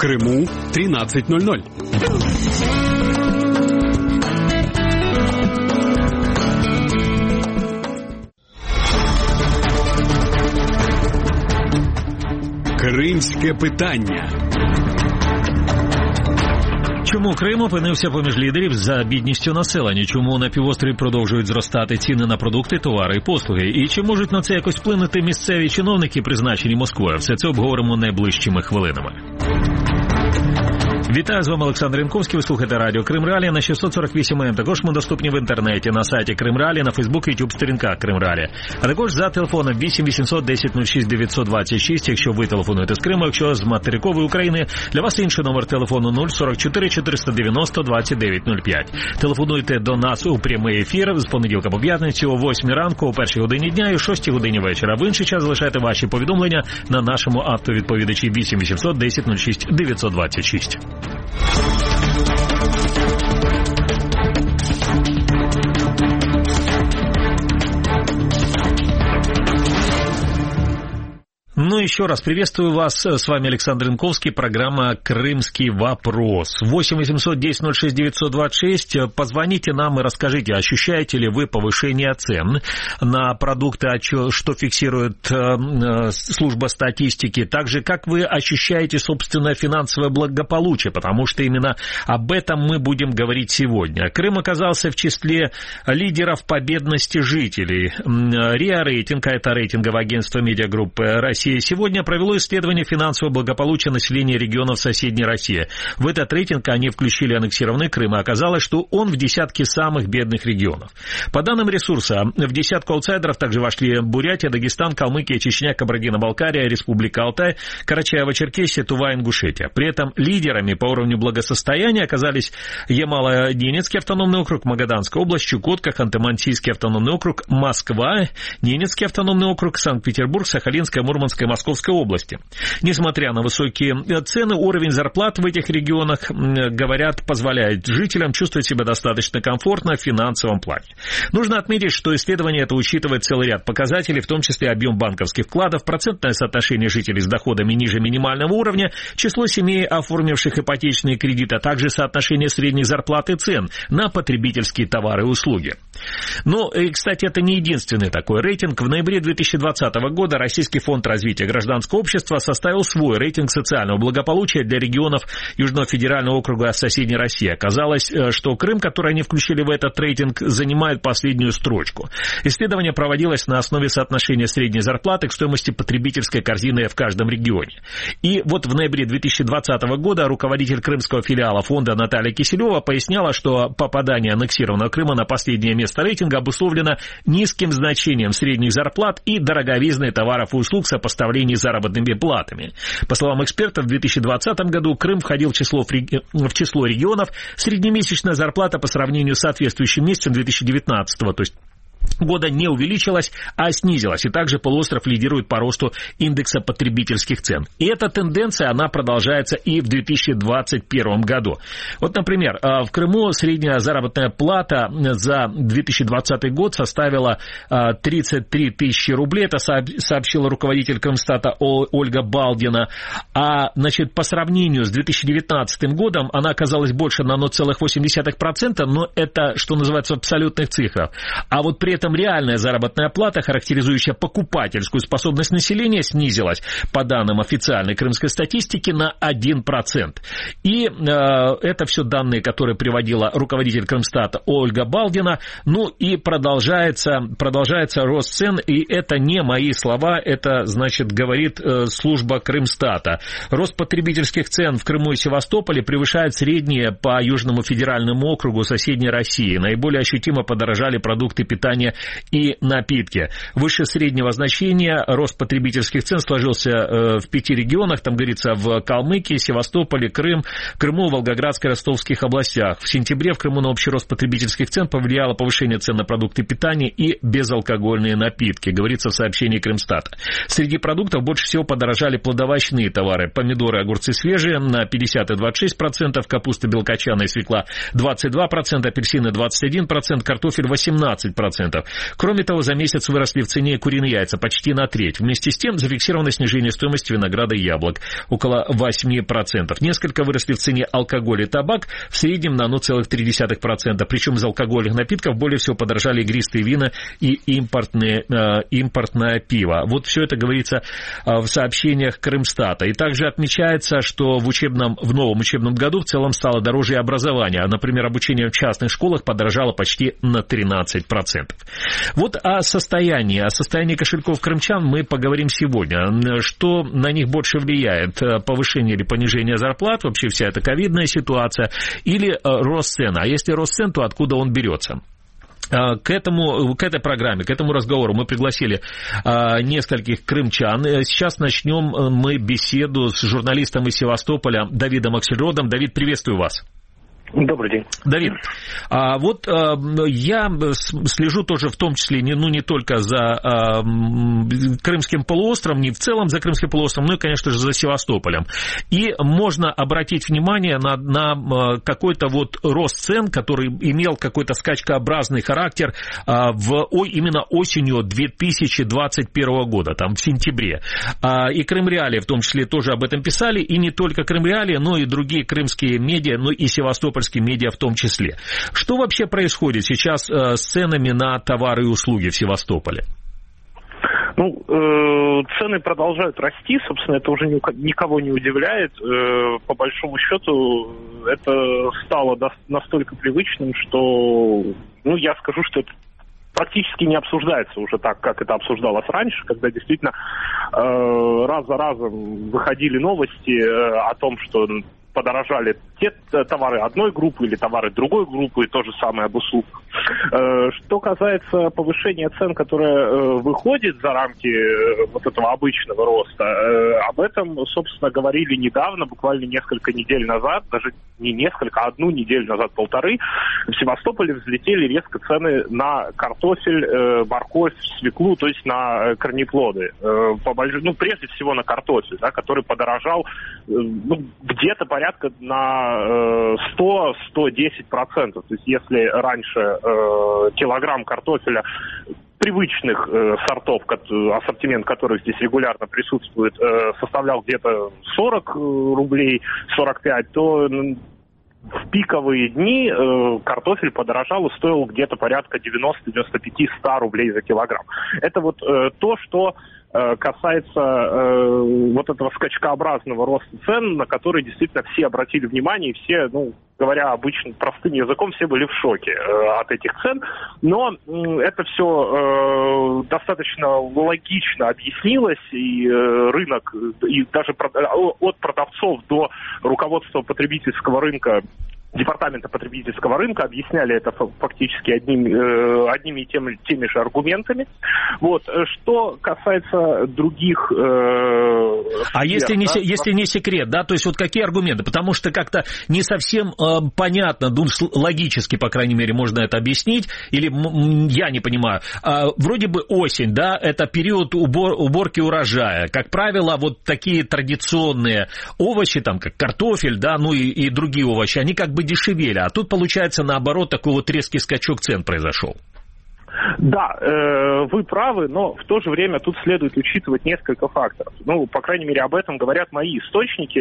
Крыму 13:00. Кримське питання. Чому Крим опинився поміж лідерів за бідністю населення? Чому на півострові продовжують зростати ціни на продукти, товари і послуги? І чи можуть на це якось вплинути місцеві чиновники, призначені Москвою? Все це обговоримо найближчими хвилинами. Вітаю, з вами Олександр Янковський, ви слухаєте радіо Крим Реалії на 648 АМ. Також ми доступні в інтернеті, на сайті Крим Реалії, на Фейсбук і Ютуб сторінках Крим Реалії. А також за телефоном 8 800 10 06 926, якщо ви телефонуєте з Криму, якщо з материкової України, для вас інший номер телефону 044 490 2905. Телефонуйте до нас у прямий ефір з понеділка по п'ятницю о 8 ранку, о 1 годині дня і о 6 годині вечора. В інший час залишайте ваші повідомлення на нашому автовідповідачі 8 800 10 06 926. Ну, еще раз приветствую вас. С вами Александр Янковский, программа «Крымский вопрос». 8 800 10 06 926. Позвоните нам и расскажите, ощущаете ли вы повышение цен на продукты, что фиксирует служба статистики. Также, как вы ощущаете собственное финансовое благополучие, потому что именно об этом мы будем говорить сегодня. Крым оказался в числе лидеров по бедности жителей. РИА Рейтинг, это рейтинговое агентство медиагруппы России, сегодня провело исследование финансового благополучия населения регионов соседней России. В этот рейтинг они включили аннексированный Крым, и оказалось, что он в десятке самых бедных регионов. По данным ресурса, в десятку аутсайдеров также вошли Бурятия, Дагестан, Калмыкия, Чечня, Кабардино-Балкария, Республика Алтай, Карачаево-Черкесия, Тува, Ингушетия. При этом лидерами по уровню благосостояния оказались Ямало-Ненецкий автономный округ, Магаданская область, Чукотка, Ханты-Мансийский автономный округ, Москва, Ненецкий автономный округ, Санкт-Петербург, Сахалинская, Мурманская, Московской области. Несмотря на высокие цены, уровень зарплат в этих регионах, говорят, позволяет жителям чувствовать себя достаточно комфортно в финансовом плане. Нужно отметить, что исследование это учитывает целый ряд показателей, в том числе объем банковских вкладов, процентное соотношение жителей с доходами ниже минимального уровня, число семей, оформивших ипотечные кредиты, а также соотношение средних зарплат и цен на потребительские товары и услуги. Но, кстати, это не единственный такой рейтинг. В ноябре 2020 года Российский фонд развития гражданского общества составил свой рейтинг социального благополучия для регионов Южного федерального округа соседней России. Оказалось, что Крым, который они включили в этот рейтинг, занимает последнюю строчку. Исследование проводилось на основе соотношения средней зарплаты к стоимости потребительской корзины в каждом регионе. И вот в ноябре 2020 года руководитель крымского филиала фонда Наталья Киселева поясняла, что попадание аннексированного Крыма на последнее место рейтинга обусловлено низким значением средних зарплат и дороговизной товаров и услуг в сопоставлении с заработными платами. По словам экспертов, в 2020 году Крым входил в число регионов. Среднемесячная зарплата по сравнению с соответствующим месяцем 2019, то есть года не увеличилась, а снизилась. И также полуостров лидирует по росту индекса потребительских цен. И эта тенденция, она продолжается и в 2021 году. Вот, например, в Крыму средняя заработная плата за 2020 год составила 33 тысячи рублей. Это сообщила руководитель Крымстата Ольга Балдина. А, значит, по сравнению с 2019 годом она оказалась больше на 0,8%, но это, что называется, в абсолютных цифрах. А вот при этом реальная заработная плата, характеризующая покупательскую способность населения, снизилась, по данным официальной крымской статистики, на 1%. И это все данные, которые приводила руководитель Крымстата Ольга Балдина. Ну и продолжается рост цен, и это не мои слова, это, значит, говорит служба Крымстата. Рост потребительских цен в Крыму и Севастополе превышает средние по Южному федеральному округу соседней России. Наиболее ощутимо подорожали продукты питания и напитки. Выше среднего значения рост потребительских цен сложился в 5 регионах, там говорится в Калмыкии, Севастополе, Крыму, Волгоградской, Ростовских областях. В сентябре в Крыму на общий рост потребительских цен повлияло повышение цен на продукты питания и безалкогольные напитки, говорится в сообщении Крымстата. Среди продуктов больше всего подорожали плодоовощные товары. Помидоры, огурцы свежие на 50 и 26%, капуста белокочанная и свекла 22%, апельсины 21%, картофель 18%. 10%. Кроме того, за месяц выросли в цене куриные яйца почти на треть. Вместе с тем зафиксировано снижение стоимости винограда и яблок около 8%. Несколько выросли в цене алкоголь и табак, в среднем на 0,3%. Причем из алкогольных напитков более всего подорожали игристые вина и импортное пиво. Вот все это говорится в сообщениях Крымстата. И также отмечается, что в новом учебном году в целом стало дороже и образование. Например, обучение в частных школах подорожало почти на 13%. Вот о состоянии кошельков крымчан мы поговорим сегодня. Что на них больше влияет? Повышение или понижение зарплат, вообще вся эта ковидная ситуация, или рост цен? А если рост цен, то откуда он берется? К этой программе, к этому разговору мы пригласили нескольких крымчан. Сейчас начнем мы беседу с журналистом из Севастополя Давидом Аксельродом. Давид, приветствую вас. Добрый день. Давид, вот я слежу тоже в том числе не только за Крымским полуостровом, не в целом за Крымским полуостровом, но и, конечно же, за Севастополем. И можно обратить внимание на какой-то вот рост цен, который имел какой-то скачкообразный характер именно осенью 2021 года, там в сентябре. И Крымреалии в том числе тоже об этом писали, и не только Крымреалии, но и другие крымские медиа, но и севастопольские медиа в том числе. Что вообще происходит сейчас с ценами на товары и услуги в Севастополе? Цены продолжают расти, собственно, это уже никого не удивляет. По большому счету, это стало настолько привычным, что, я скажу, что это практически не обсуждается уже так, как это обсуждалось раньше, когда действительно раз за разом выходили новости о том, что подорожали те товары одной группы или товары другой группы, то же самое об услугах. Что касается повышения цен, которое выходит за рамки вот этого обычного роста, об этом, собственно, говорили недавно, буквально несколько недель назад, даже не несколько, а одну неделю назад, полторы, в Севастополе взлетели резко цены на картофель, морковь, свеклу, то есть на корнеплоды. Прежде всего на картофель, да, который подорожал где-то порядка на 100-110%. То есть если раньше килограмм картофеля привычных сортов, ассортимент которых здесь регулярно присутствует, составлял где-то 40 рублей, 45, то в пиковые дни картофель подорожал и стоил где-то порядка 90-95-100 рублей за килограмм. Это вот то, что касается вот этого скачкообразного роста цен, на который действительно все обратили внимание, и все, говоря обычным простым языком, все были в шоке от этих цен. Но это все достаточно логично объяснилось, и рынок, и даже от продавцов до руководства потребительского рынка, Департамента потребительского рынка объясняли это фактически одними и теми же аргументами. Вот. Что касается других... Если не секрет, да, то есть вот какие аргументы? Потому что как-то не совсем понятно, логически, по крайней мере, можно это объяснить, или я не понимаю. Вроде бы осень, да, это период уборки урожая. Как правило, вот такие традиционные овощи, там, как картофель, да, и другие овощи, они как бы дешевели, а тут, получается, наоборот, такой вот резкий скачок цен произошел. Да, вы правы, но в то же время тут следует учитывать несколько факторов. По крайней мере, об этом говорят мои источники.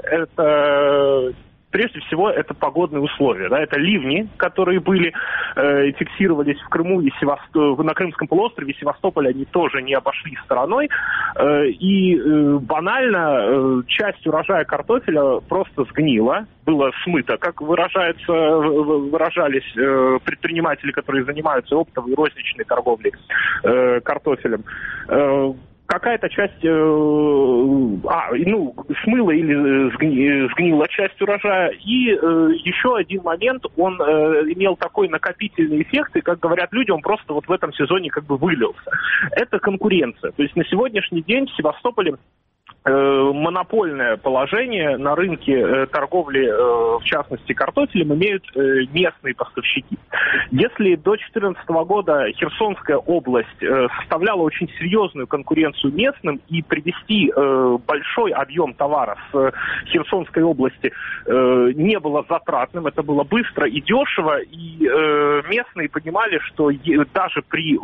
Это... Прежде всего, это погодные условия. Да, это ливни, которые фиксировались в Крыму и на Крымском полуострове, Севастополь они тоже не обошли стороной. И банально часть урожая картофеля просто сгнила, было смыто, как выражались предприниматели, которые занимаются оптовой и розничной торговлей картофелем. Какая-то часть смыла или сгнила часть урожая. И еще один момент, он имел такой накопительный эффект, и, как говорят люди, он просто вот в этом сезоне как бы вылился. Это конкуренция. То есть на сегодняшний день в Севастополе монопольное положение на рынке торговли, в частности, картофелем, имеют местные поставщики. Если до 2014 года Херсонская область составляла очень серьезную конкуренцию местным, и привезти большой объем товара с Херсонской области не было затратным, это было быстро и дешево, и местные понимали, что даже при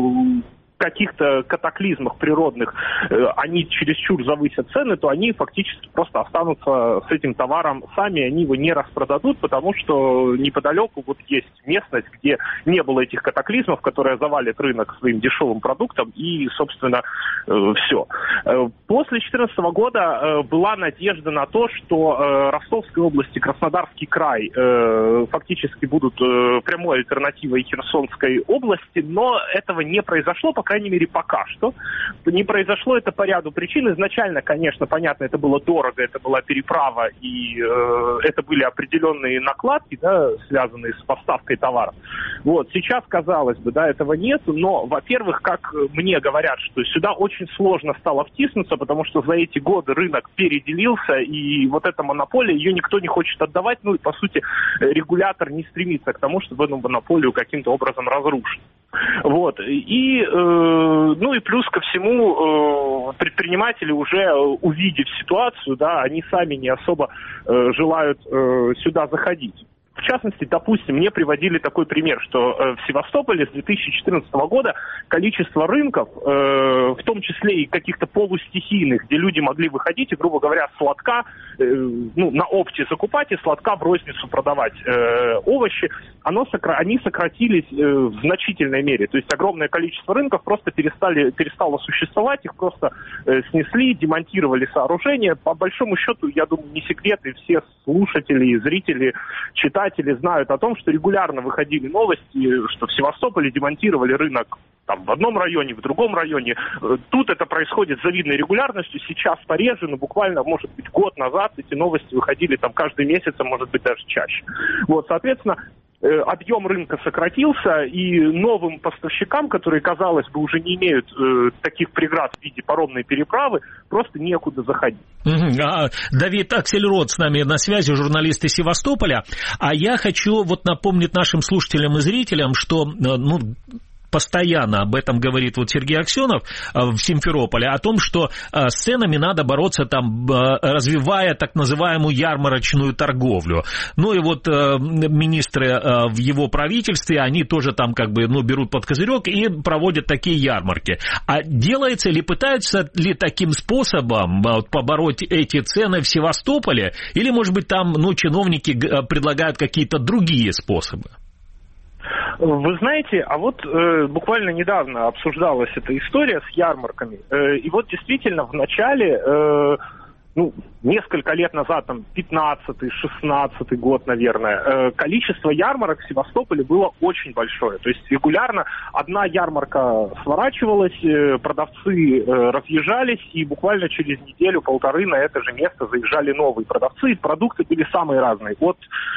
каких-то катаклизмах природных они чересчур завысят цены, то они фактически просто останутся с этим товаром сами, они его не распродадут, потому что неподалеку вот есть местность, где не было этих катаклизмов, которые завалят рынок своим дешевым продуктом, и, собственно, все. После 2014 года была надежда на то, что Ростовская область и Краснодарский край фактически будут прямой альтернативой Херсонской области, но этого не произошло, по крайней мере, пока что. Не произошло это по ряду причин. Изначально, конечно, понятно, это было дорого, это была переправа, и это были определенные накладки, да, связанные с поставкой товара. Вот, сейчас, казалось бы, да, этого нет, но, во-первых, как мне говорят, что сюда очень сложно стало втиснуться, потому что за эти годы рынок переделился, и вот эта монополия, ее никто не хочет отдавать, ну и, по сути, регулятор не стремится к тому, чтобы эту монополию каким-то образом разрушить. Вот, и ну и плюс ко всему, предприниматели, уже увидев ситуацию, да, они сами не особо желают сюда заходить. В частности, допустим, мне приводили такой пример, что в Севастополе с 2014 года количество рынков, в том числе и каких-то полустихийных, где люди могли выходить и, грубо говоря, с лотка, на опте закупать и с лотка в розницу продавать овощи, они сократились в значительной мере. То есть огромное количество рынков просто перестало существовать, их просто снесли, демонтировали сооружения. По большому счету, я думаю, не секрет, и все слушатели, зрители, читатели знают о том, что регулярно выходили новости, что в Севастополе демонтировали рынок там в одном районе, в другом районе. Тут это происходит с завидной регулярностью, сейчас пореже, но буквально, может быть, год назад эти новости выходили там каждый месяц, а может быть даже чаще. Вот, соответственно, объем рынка сократился, и новым поставщикам, которые, казалось бы, уже не имеют таких преград в виде паромной переправы, просто некуда заходить. Давид Аксельрод с нами на связи, журналист из Севастополя. А я хочу вот напомнить нашим слушателям и зрителям, что постоянно об этом говорит вот Сергей Аксенов в Симферополе, о том, что с ценами надо бороться, там, развивая так называемую ярмарочную торговлю. Ну и вот министры в его правительстве, они тоже там как бы, берут под козырек и проводят такие ярмарки. А делается ли, пытаются ли таким способом побороть эти цены в Севастополе, или, может быть, там, чиновники предлагают какие-то другие способы? Вы знаете, а вот буквально недавно обсуждалась эта история с ярмарками, и вот действительно в начале, несколько лет назад, там, 15-й, 16-й год, наверное, количество ярмарок в Севастополе было очень большое. То есть регулярно одна ярмарка сворачивалась, продавцы разъезжались, и буквально через неделю-полторы на это же место заезжали новые продавцы. Продукты были самые разные, от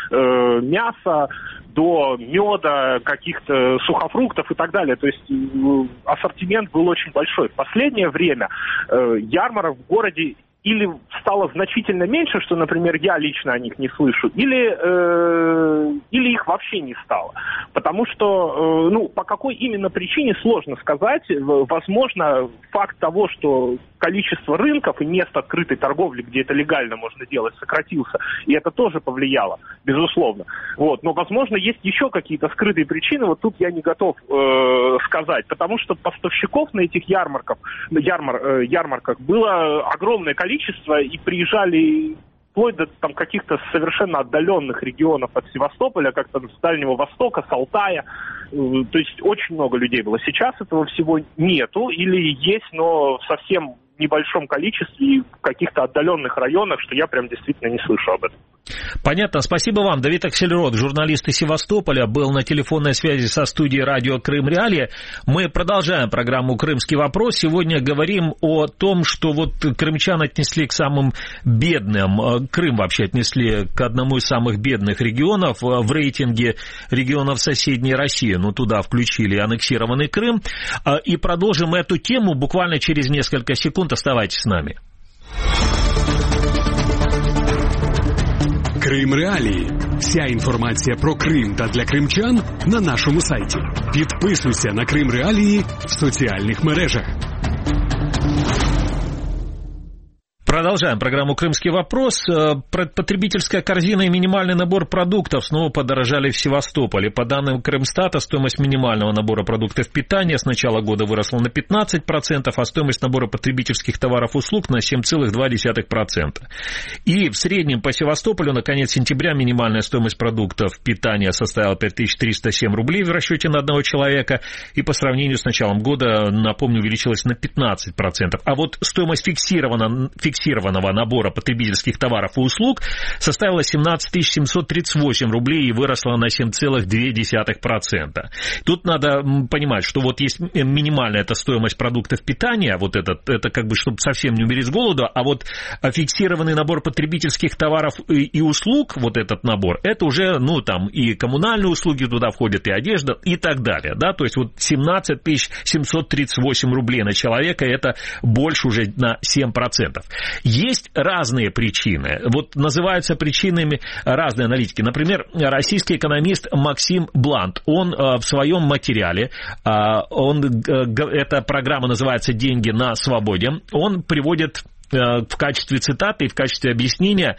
мяса до меда, каких-то сухофруктов и так далее. То есть ассортимент был очень большой. В последнее время ярмарок в городе или стало значительно меньше, что, например, я лично о них не слышу, или их вообще не стало. Потому что, по какой именно причине, сложно сказать. Возможно, факт того, что количество рынков и мест открытой торговли, где это легально можно делать, сократился, и это тоже повлияло, безусловно. Вот. Но, возможно, есть еще какие-то скрытые причины, вот тут я не готов сказать, потому что поставщиков на этих ярмарках было огромное количество, и приезжали вплоть до там каких-то совершенно отдаленных регионов от Севастополя, как-то с Дальнего Востока, с Алтая. То есть очень много людей было. Сейчас этого всего нету, или есть, но в совсем небольшом количестве и в каких-то отдаленных районах, что я прям действительно не слышу об этом. Понятно. Спасибо вам. Давид Аксельрод, журналист из Севастополя, был на телефонной связи со студией радио «Крым Реалии». Мы продолжаем программу «Крымский вопрос». Сегодня говорим о том, что вот крымчан отнесли к самым бедным. Крым вообще отнесли к одному из самых бедных регионов в рейтинге регионов соседней России. Туда включили аннексированный Крым. И продолжим эту тему буквально через несколько секунд. Оставайтесь с нами. Крим Реалії. Вся інформація про Крим та для кримчан на нашому сайті. Підписуйся на Крим Реалії в соціальних мережах. Продолжаем программу «Крымский вопрос». Потребительская корзина и минимальный набор продуктов снова подорожали в Севастополе. По данным Крымстата, стоимость минимального набора продуктов питания с начала года выросла на 15%, а стоимость набора потребительских товаров и услуг на 7,2%. И в среднем по Севастополю на конец сентября минимальная стоимость продуктов питания составила 5307 рублей в расчете на одного человека. И по сравнению с началом года, напомню, увеличилась на 15%. А вот стоимость фиксированного набора потребительских товаров и услуг составила 17 738 рублей и выросла на 7,2%. Тут надо понимать, что вот есть минимальная эта стоимость продуктов питания, вот это как бы, чтобы совсем не умереть с голоду, а вот фиксированный набор потребительских товаров и услуг, вот этот набор, это уже, ну, там и коммунальные услуги туда входят, и одежда, и так далее, да, то есть вот 17 738 рублей на человека, это больше уже на 7%. Есть разные причины. Вот называются причинами разные аналитики. Например, российский экономист Максим Блант, он в своем материале, эта программа называется «Деньги на свободе», он приводит в качестве цитаты и в качестве объяснения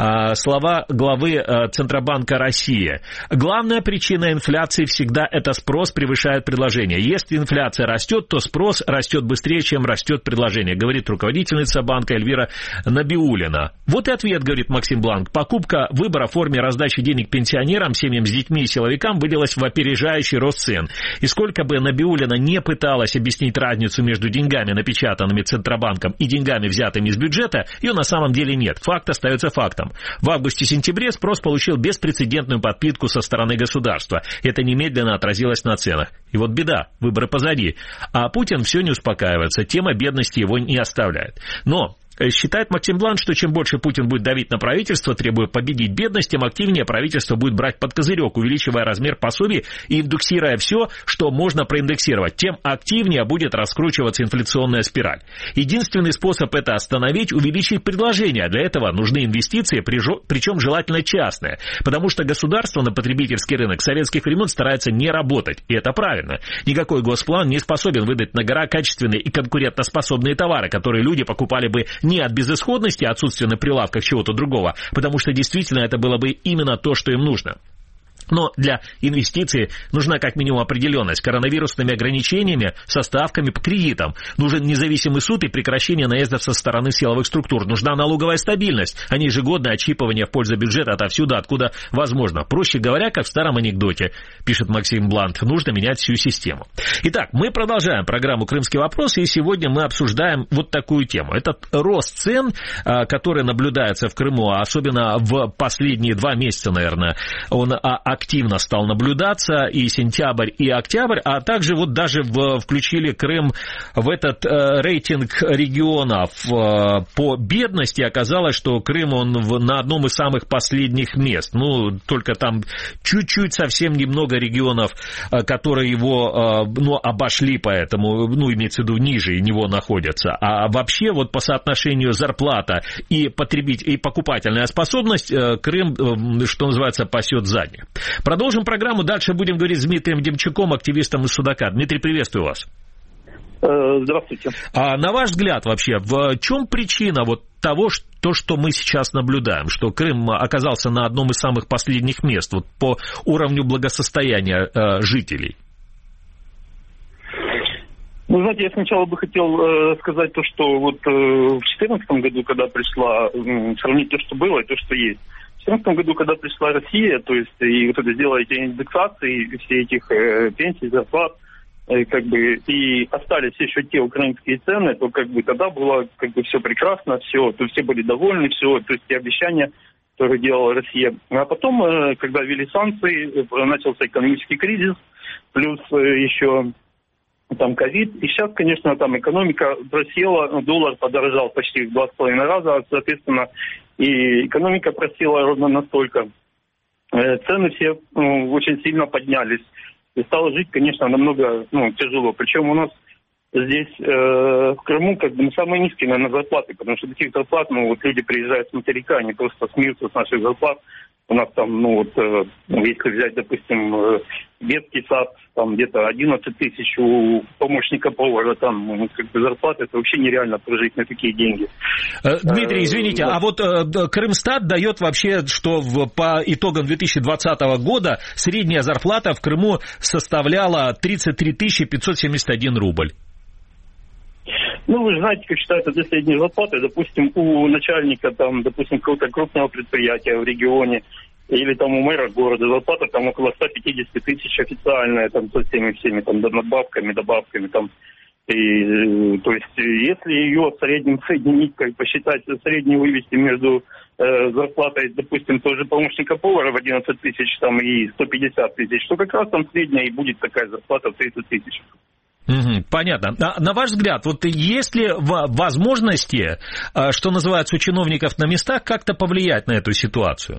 слова главы Центробанка России. Главная причина инфляции всегда это спрос превышает предложение. Если инфляция растет, то спрос растет быстрее, чем растет предложение, говорит руководительница банка Эльвира Набиуллина. Вот и ответ, говорит Максим Бланк. Покупка выбора в форме раздачи денег пенсионерам, семьям с детьми и силовикам вылилась в опережающий рост цен. И сколько бы Набиуллина не пыталась объяснить разницу между деньгами, напечатанными Центробанком, и деньгами, взятыми из бюджета, ее на самом деле нет. Факт остается фактом. В августе-сентябре спрос получил беспрецедентную подпитку со стороны государства. Это немедленно отразилось на ценах. И вот беда, выборы позади. А Путин все не успокаивается. Тема бедности его не оставляет. Но считает Максим Блант, что чем больше Путин будет давить на правительство, требуя победить бедность, тем активнее правительство будет брать под козырек, увеличивая размер пособий и индексируя все, что можно проиндексировать. Тем активнее будет раскручиваться инфляционная спираль. Единственный способ это остановить — увеличить предложение. Для этого нужны инвестиции, причем желательно частные. Потому что государство на потребительский рынок советских времен старается не работать. И это правильно. Никакой госплан не способен выдать на гора качественные и конкурентоспособные товары, которые люди покупали бы не от безысходности, отсутствия на прилавках чего-то другого, потому что действительно это было бы именно то, что им нужно. Но для инвестиций нужна как минимум определенность. Коронавирусными ограничениями со ставками по кредитам. Нужен независимый суд и прекращение наездов со стороны силовых структур. Нужна налоговая стабильность, а не ежегодное отщипывание в пользу бюджета отовсюду, откуда возможно. Проще говоря, как в старом анекдоте, пишет Максим Блант, нужно менять всю систему. Итак, мы продолжаем программу «Крымский вопрос», и сегодня мы обсуждаем вот такую тему. Этот рост цен, который наблюдается в Крыму, особенно в последние 2 месяца, наверное, он активно стал наблюдаться, и сентябрь, и октябрь, а также вот даже включили Крым в этот рейтинг регионов по бедности. Оказалось, что Крым, он на одном из самых последних мест. Ну, только там чуть-чуть, совсем немного регионов, которые его, обошли, поэтому, имеется в виду, ниже него находятся. А вообще, вот по соотношению зарплата и покупательная способность, Крым, что называется, пасет задних. Продолжим программу. Дальше будем говорить с Дмитрием Демчуком, активистом из Судака. Дмитрий, приветствую вас. Здравствуйте. А на ваш взгляд вообще, в чем причина вот того, что мы сейчас наблюдаем, что Крым оказался на одном из самых последних мест вот по уровню благосостояния жителей? Ну, знаете, я сначала бы хотел сказать то, что вот в 2014 году, когда пришла, сравнить то, что было, и то, что есть. В 2014 году, когда пришла Россия, то есть и вот это сделала эти индексации, все этих пенсий, зарплат, и остались еще те украинские цены, то тогда было все прекрасно, все, то все были довольны, все, то есть те обещания, которые делала Россия. А потом, когда ввели санкции, начался экономический кризис, плюс еще там ковид, и сейчас, конечно, там экономика просела, доллар подорожал почти в 2,5 раза, соответственно, и экономика просела ровно настолько. Цены все очень сильно поднялись. И стало жить, конечно, намного тяжело. Причем у нас здесь в Крыму как бы самые низкие, наверное, зарплаты, потому что таких зарплат, ну, вот люди приезжают с материка, они просто смеются с наших зарплат. У нас там, ну, вот, если взять, допустим, детский сад, там где-то 11 тысяч у помощника повара, там, ну, как бы зарплата, это вообще нереально прожить на такие деньги. Дмитрий, извините, а вот Крымстат дает вообще, что по итогам 2020 года средняя зарплата в Крыму составляла 33 571 рубль. Ну, вы же знаете, как считается для средней зарплаты. Допустим, у начальника, там, допустим, какого-то крупного предприятия в регионе или там у мэра города зарплата там около 150 тысяч официальная, там, со всеми там, надбавками, добавками, там. И, то есть, если ее средним ниткой посчитать, среднюю вывести между зарплатой, допустим, тоже помощника повара в 11 тысяч там, и 150 тысяч, то как раз там средняя и будет такая зарплата в 30 тысяч. Понятно. На ваш взгляд, вот есть ли возможности, что называется, у чиновников на местах как-то повлиять на эту ситуацию?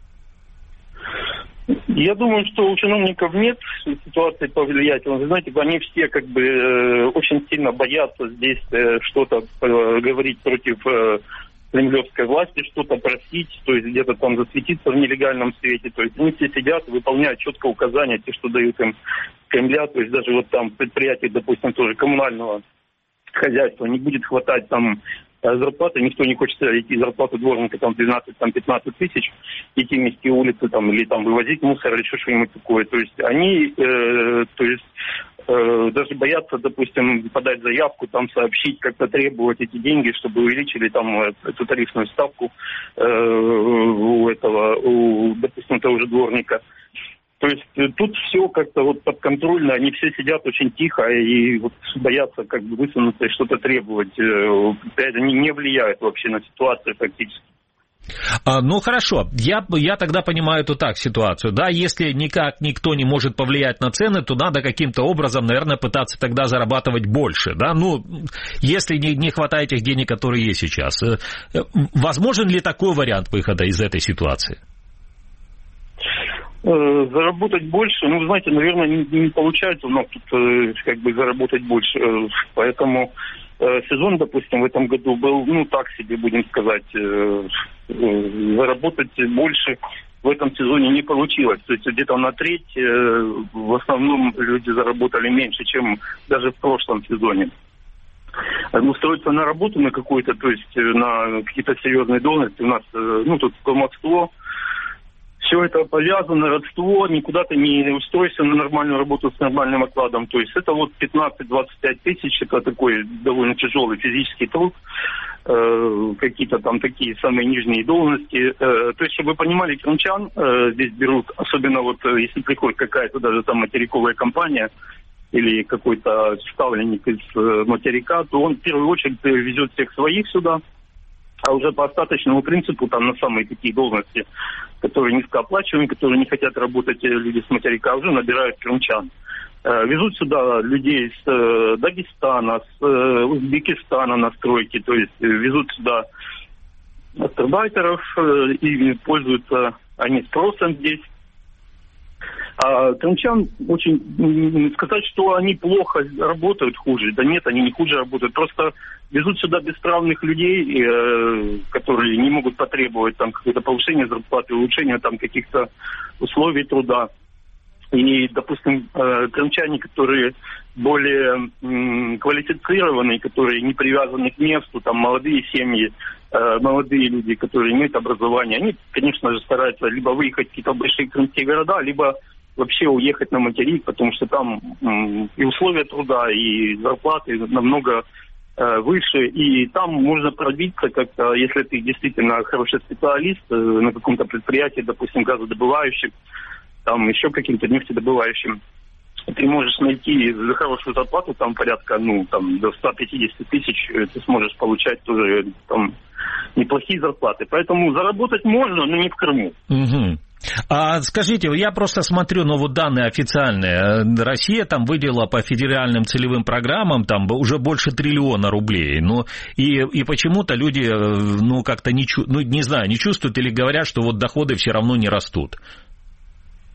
Я думаю, что у чиновников нет ситуации повлиять. Вы знаете, они все как бы очень сильно боятся здесь что-то говорить против кремлевской власти, что-то просить, то есть где-то там засветиться в нелегальном свете. То есть они все сидят, выполняют четко указания, те, что дают им Кремля. То есть даже вот там предприятие, допустим, тоже коммунального хозяйства не будет хватать там зарплаты, никто не хочет идти зарплату дворника там 12-15 тысяч, идти мести улицы там, или там вывозить мусор или что-нибудь такое. То есть они даже боятся, допустим, подать заявку, там сообщить, как-то требовать эти деньги, чтобы увеличили там эту тарифную ставку допустим, того же дворника. То есть тут все как-то вот подконтрольно, они все сидят очень тихо и вот боятся как бы высунуться и что-то требовать. Это не влияет вообще на ситуацию фактически. Ну хорошо, я тогда понимаю эту так ситуацию, да, если никак никто не может повлиять на цены, то надо каким-то образом, наверное, пытаться тогда зарабатывать больше, да, ну, если не хватает тех денег, которые есть сейчас. Возможен ли такой вариант выхода из этой ситуации? Заработать больше, ну, вы знаете, наверное, не получается у нас тут как бы заработать больше, поэтому сезон, допустим, в этом году был, ну, так себе, будем сказать, заработать больше в этом сезоне не получилось. То есть где-то на треть в основном люди заработали меньше, чем даже в прошлом сезоне. Устроиться на работу на какую-то, то есть на какие-то серьезные должности у нас, ну, тут кумовство, все это повязано, родство, никуда ты не устроишься на нормальную работу с нормальным окладом. То есть это вот 15-25 тысяч, это такой довольно тяжелый физический труд, какие-то там такие самые нижние должности. То есть, чтобы вы понимали, крымчан здесь берут, особенно вот если приходит какая-то даже там материковая компания или какой-то ставленник из материка, то он в первую очередь везет всех своих сюда. А уже по остаточному принципу, там на самые такие должности, которые низкооплачиваемые, которые не хотят работать люди с материка, уже набирают крымчан. Везут сюда людей с Дагестана, с Узбекистана на стройки, то есть везут сюда гастарбайтеров, и пользуются они спросом здесь. А крымчан очень... Сказать, что они плохо работают, хуже. Да нет, они не хуже работают. Просто везут сюда бесправных людей, которые не могут потребовать там какое-то повышение зарплаты, улучшение там каких-то условий труда. И, допустим, крымчане, которые более квалифицированные, которые не привязаны к месту, там молодые семьи, молодые люди, которые имеют образование, они, конечно же, стараются либо выехать в какие-то большие крымские города, либо вообще уехать на материк, потому что там и условия труда, и зарплаты намного выше, и там можно пробиться, как-то, если ты действительно хороший специалист на каком-то предприятии, допустим, газодобывающем, там еще каким-то нефтедобывающим, ты можешь найти за хорошую зарплату, там порядка, ну, там, до 150 тысяч ты сможешь получать тоже там неплохие зарплаты. Поэтому заработать можно, но не в Крыму. Угу. А скажите, я просто смотрю, ну вот данные официальные. Россия там выделила по федеральным целевым программам там уже больше 1 триллиона рублей. Ну и почему-то люди, ну как-то не знаю, не чувствуют или говорят, что вот доходы все равно не растут.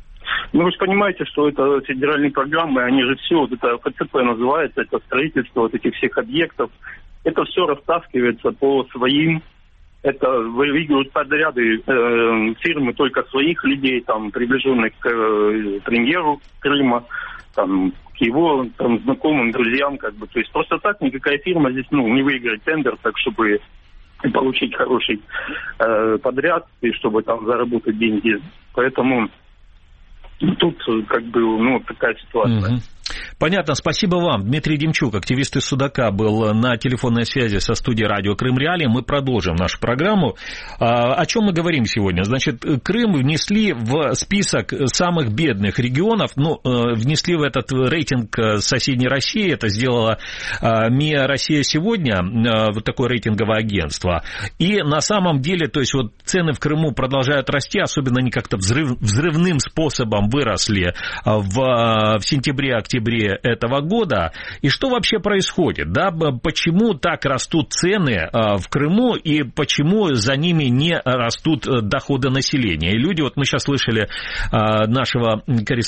Ну, вы же понимаете, что это федеральные программы, они же все, вот это ФЦП называется, это строительство вот этих всех объектов, это все растаскивается по своим, это выигрывают подряды фирмы только своих людей, там, приближенных к премьеру Крыма, там, к его там, знакомым, друзьям, как бы. То есть просто так никакая фирма здесь, не выиграет тендер, так, чтобы получить хороший подряд и чтобы там заработать деньги. Поэтому тут как бы, такая ситуация. Понятно, спасибо вам. Дмитрий Демчук, активист из Судака, был на телефонной связи со студией радио «Крым Реалии». Мы продолжим нашу программу. О чем мы говорим сегодня? Значит, Крым внесли в список самых бедных регионов, внесли в этот рейтинг соседней России, это сделала МИА «Россия сегодня», вот такое рейтинговое агентство. И на самом деле, то есть вот цены в Крыму продолжают расти, особенно они как-то взрывным способом выросли в сентябре-октябре этого года. И что вообще происходит? Да? Почему так растут цены в Крыму и почему за ними не растут доходы населения? И люди, вот мы сейчас слышали нашего,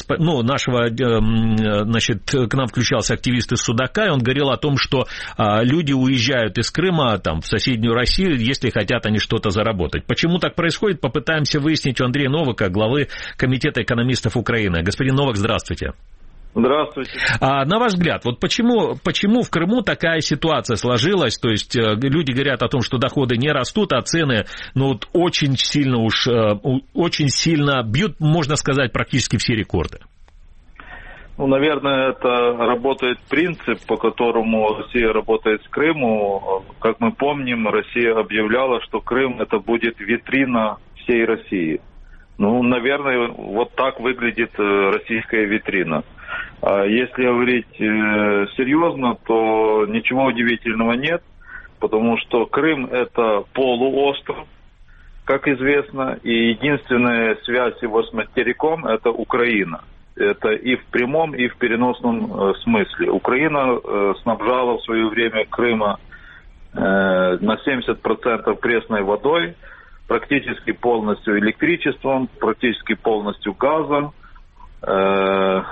значит, к нам включался активист из Судака, и он говорил о том, что люди уезжают из Крыма там, в соседнюю Россию, если хотят они что-то заработать. Почему так происходит? Попытаемся выяснить у Андрея Новака, главы Комитета экономистов Украины. Господин Новак, здравствуйте. Здравствуйте. На ваш взгляд, вот почему в Крыму такая ситуация сложилась? То есть люди говорят о том, что доходы не растут, а цены очень сильно бьют, можно сказать, практически все рекорды. Наверное, это работает принцип, по которому Россия работает с Крымом. Как мы помним, Россия объявляла, что Крым это будет витрина всей России. Наверное, вот так выглядит российская витрина. А если говорить серьезно, то ничего удивительного нет, потому что Крым это полуостров, как известно, и единственная связь его с материком это Украина. Это и в прямом, и в переносном смысле. Украина снабжала в свое время Крыма на 70% пресной водой, практически полностью электричеством, практически полностью газом, на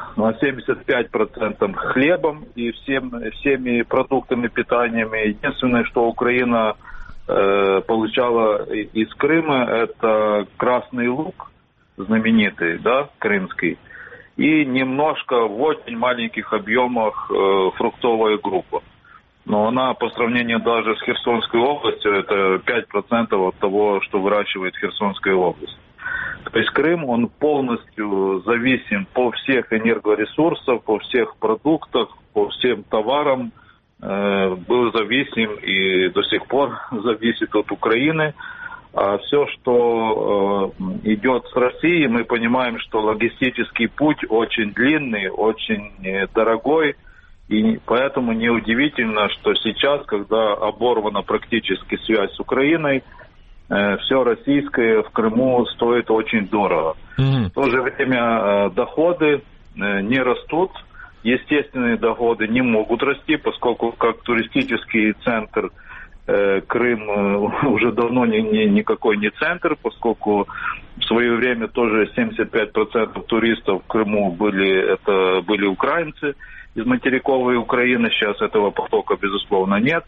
75% хлебом и всеми продуктами питания. Единственное, что Украина получала из Крыма, это красный лук, знаменитый, да, крымский, и немножко в очень маленьких объемах фруктовая группа. Но она по сравнению даже с Херсонской областью, это 5% от того, что выращивает Херсонская область. То есть Крым, он полностью зависим по всех энергоресурсах, по всех продуктах, по всем товарам, был зависим и до сих пор зависит от Украины. А все, что идет с России, мы понимаем, что логистический путь очень длинный, очень дорогой. И поэтому неудивительно, что сейчас, когда оборвана практически связь с Украиной, все российское в Крыму стоит очень дорого. В то же время доходы не растут, естественные доходы не могут расти, поскольку как туристический центр Крым уже давно никакой не центр, поскольку в свое время тоже 75% туристов в Крыму были украинцы из материковой Украины, сейчас этого потока, безусловно, нет.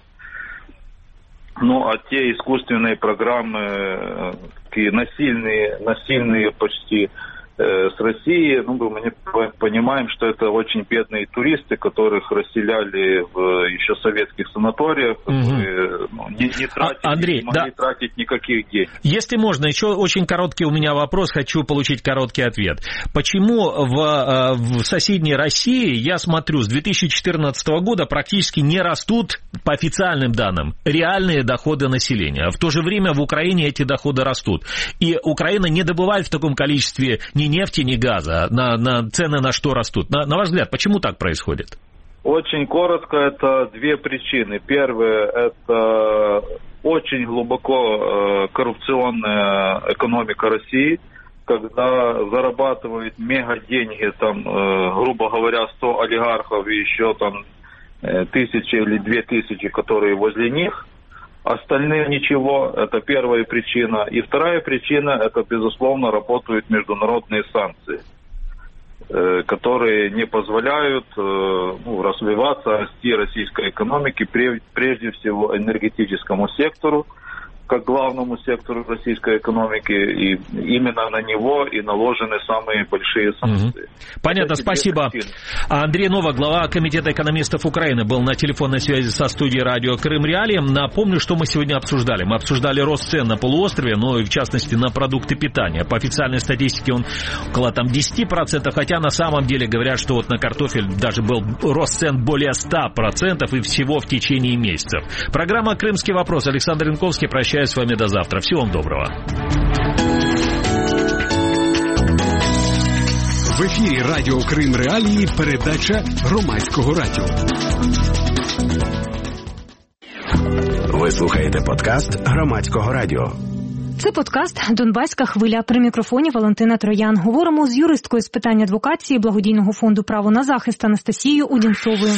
А те искусственные программы, такие насильные почти с Россией, мы понимаем, что это очень бедные туристы, которых расселяли в еще советских санаториях, которые не могли тратить никаких денег. Если можно, еще очень короткий у меня вопрос, хочу получить короткий ответ. Почему в соседней России, я смотрю, с 2014 года практически не растут, по официальным данным, реальные доходы населения? В то же время в Украине эти доходы растут. И Украина не добывает в таком количестве ни нефти, ни газа. На цены на что растут? На ваш взгляд, почему так происходит? Очень коротко, это две причины. Первое, это очень глубоко коррупционная экономика России, когда зарабатывают мега деньги, там, грубо говоря, 100 олигархов и еще там 1000 или 2000, которые возле них. Остальные ничего, это первая причина. И вторая причина, это, безусловно, работают международные санкции. которые не позволяют развиваться, расти российской экономике, прежде всего энергетическому сектору, как главному сектору российской экономики, и именно на него и наложены самые большие санкции. Понятно, спасибо. Андрей Новак, глава Комитета экономистов Украины, был на телефонной связи со студией радио Крым Реалии. Напомню, что мы сегодня обсуждали. Мы обсуждали рост цен на полуострове, но и в частности на продукты питания. По официальной статистике он около 10%, хотя на самом деле говорят, что вот на картофель даже был рост цен более 100% и всего в течение месяцев. Программа «Крымский вопрос». Александр Янковский, прощаюсь с вами до завтра. Всего вам доброго. В ефірі Радіо Крим Реалії передача Громадського радіо. Ви слухаєте подкаст Громадського радіо. Це подкаст «Донбаська хвиля». При мікрофоні Валентина Троян. Говоримо з юристкою з питань адвокації Благодійного фонду «Право на захист» Анастасією Удінцовою.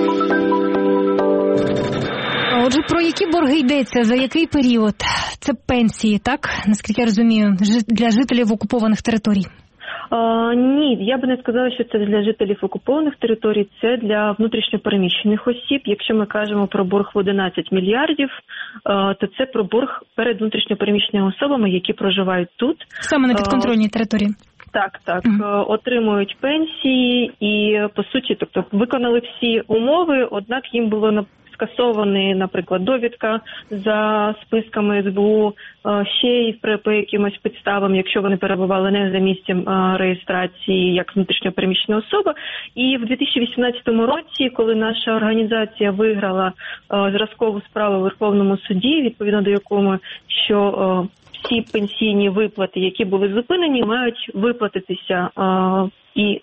Отже, про які борги йдеться, за який період? Це пенсії, так? Наскільки я розумію, для жителів окупованих територій? Ні, я би не сказала, що це для жителів окупованих територій, це для внутрішньопереміщених осіб. Якщо ми кажемо про борг в 11 мільярдів, то це про борг перед внутрішньопереміщеними особами, які проживають тут. Саме на підконтрольній території? Так. Отримують пенсії і, по суті, тобто виконали всі умови, однак їм було скасовані, наприклад, довідка за списками СБУ, ще й по якимось підставам, якщо вони перебували не за місцем реєстрації як внутрішньопереміщена особа. І в 2018 році, коли наша організація виграла зразкову справу в Верховному суді, відповідно до якому, що всі пенсійні виплати, які були зупинені, мають виплатитися і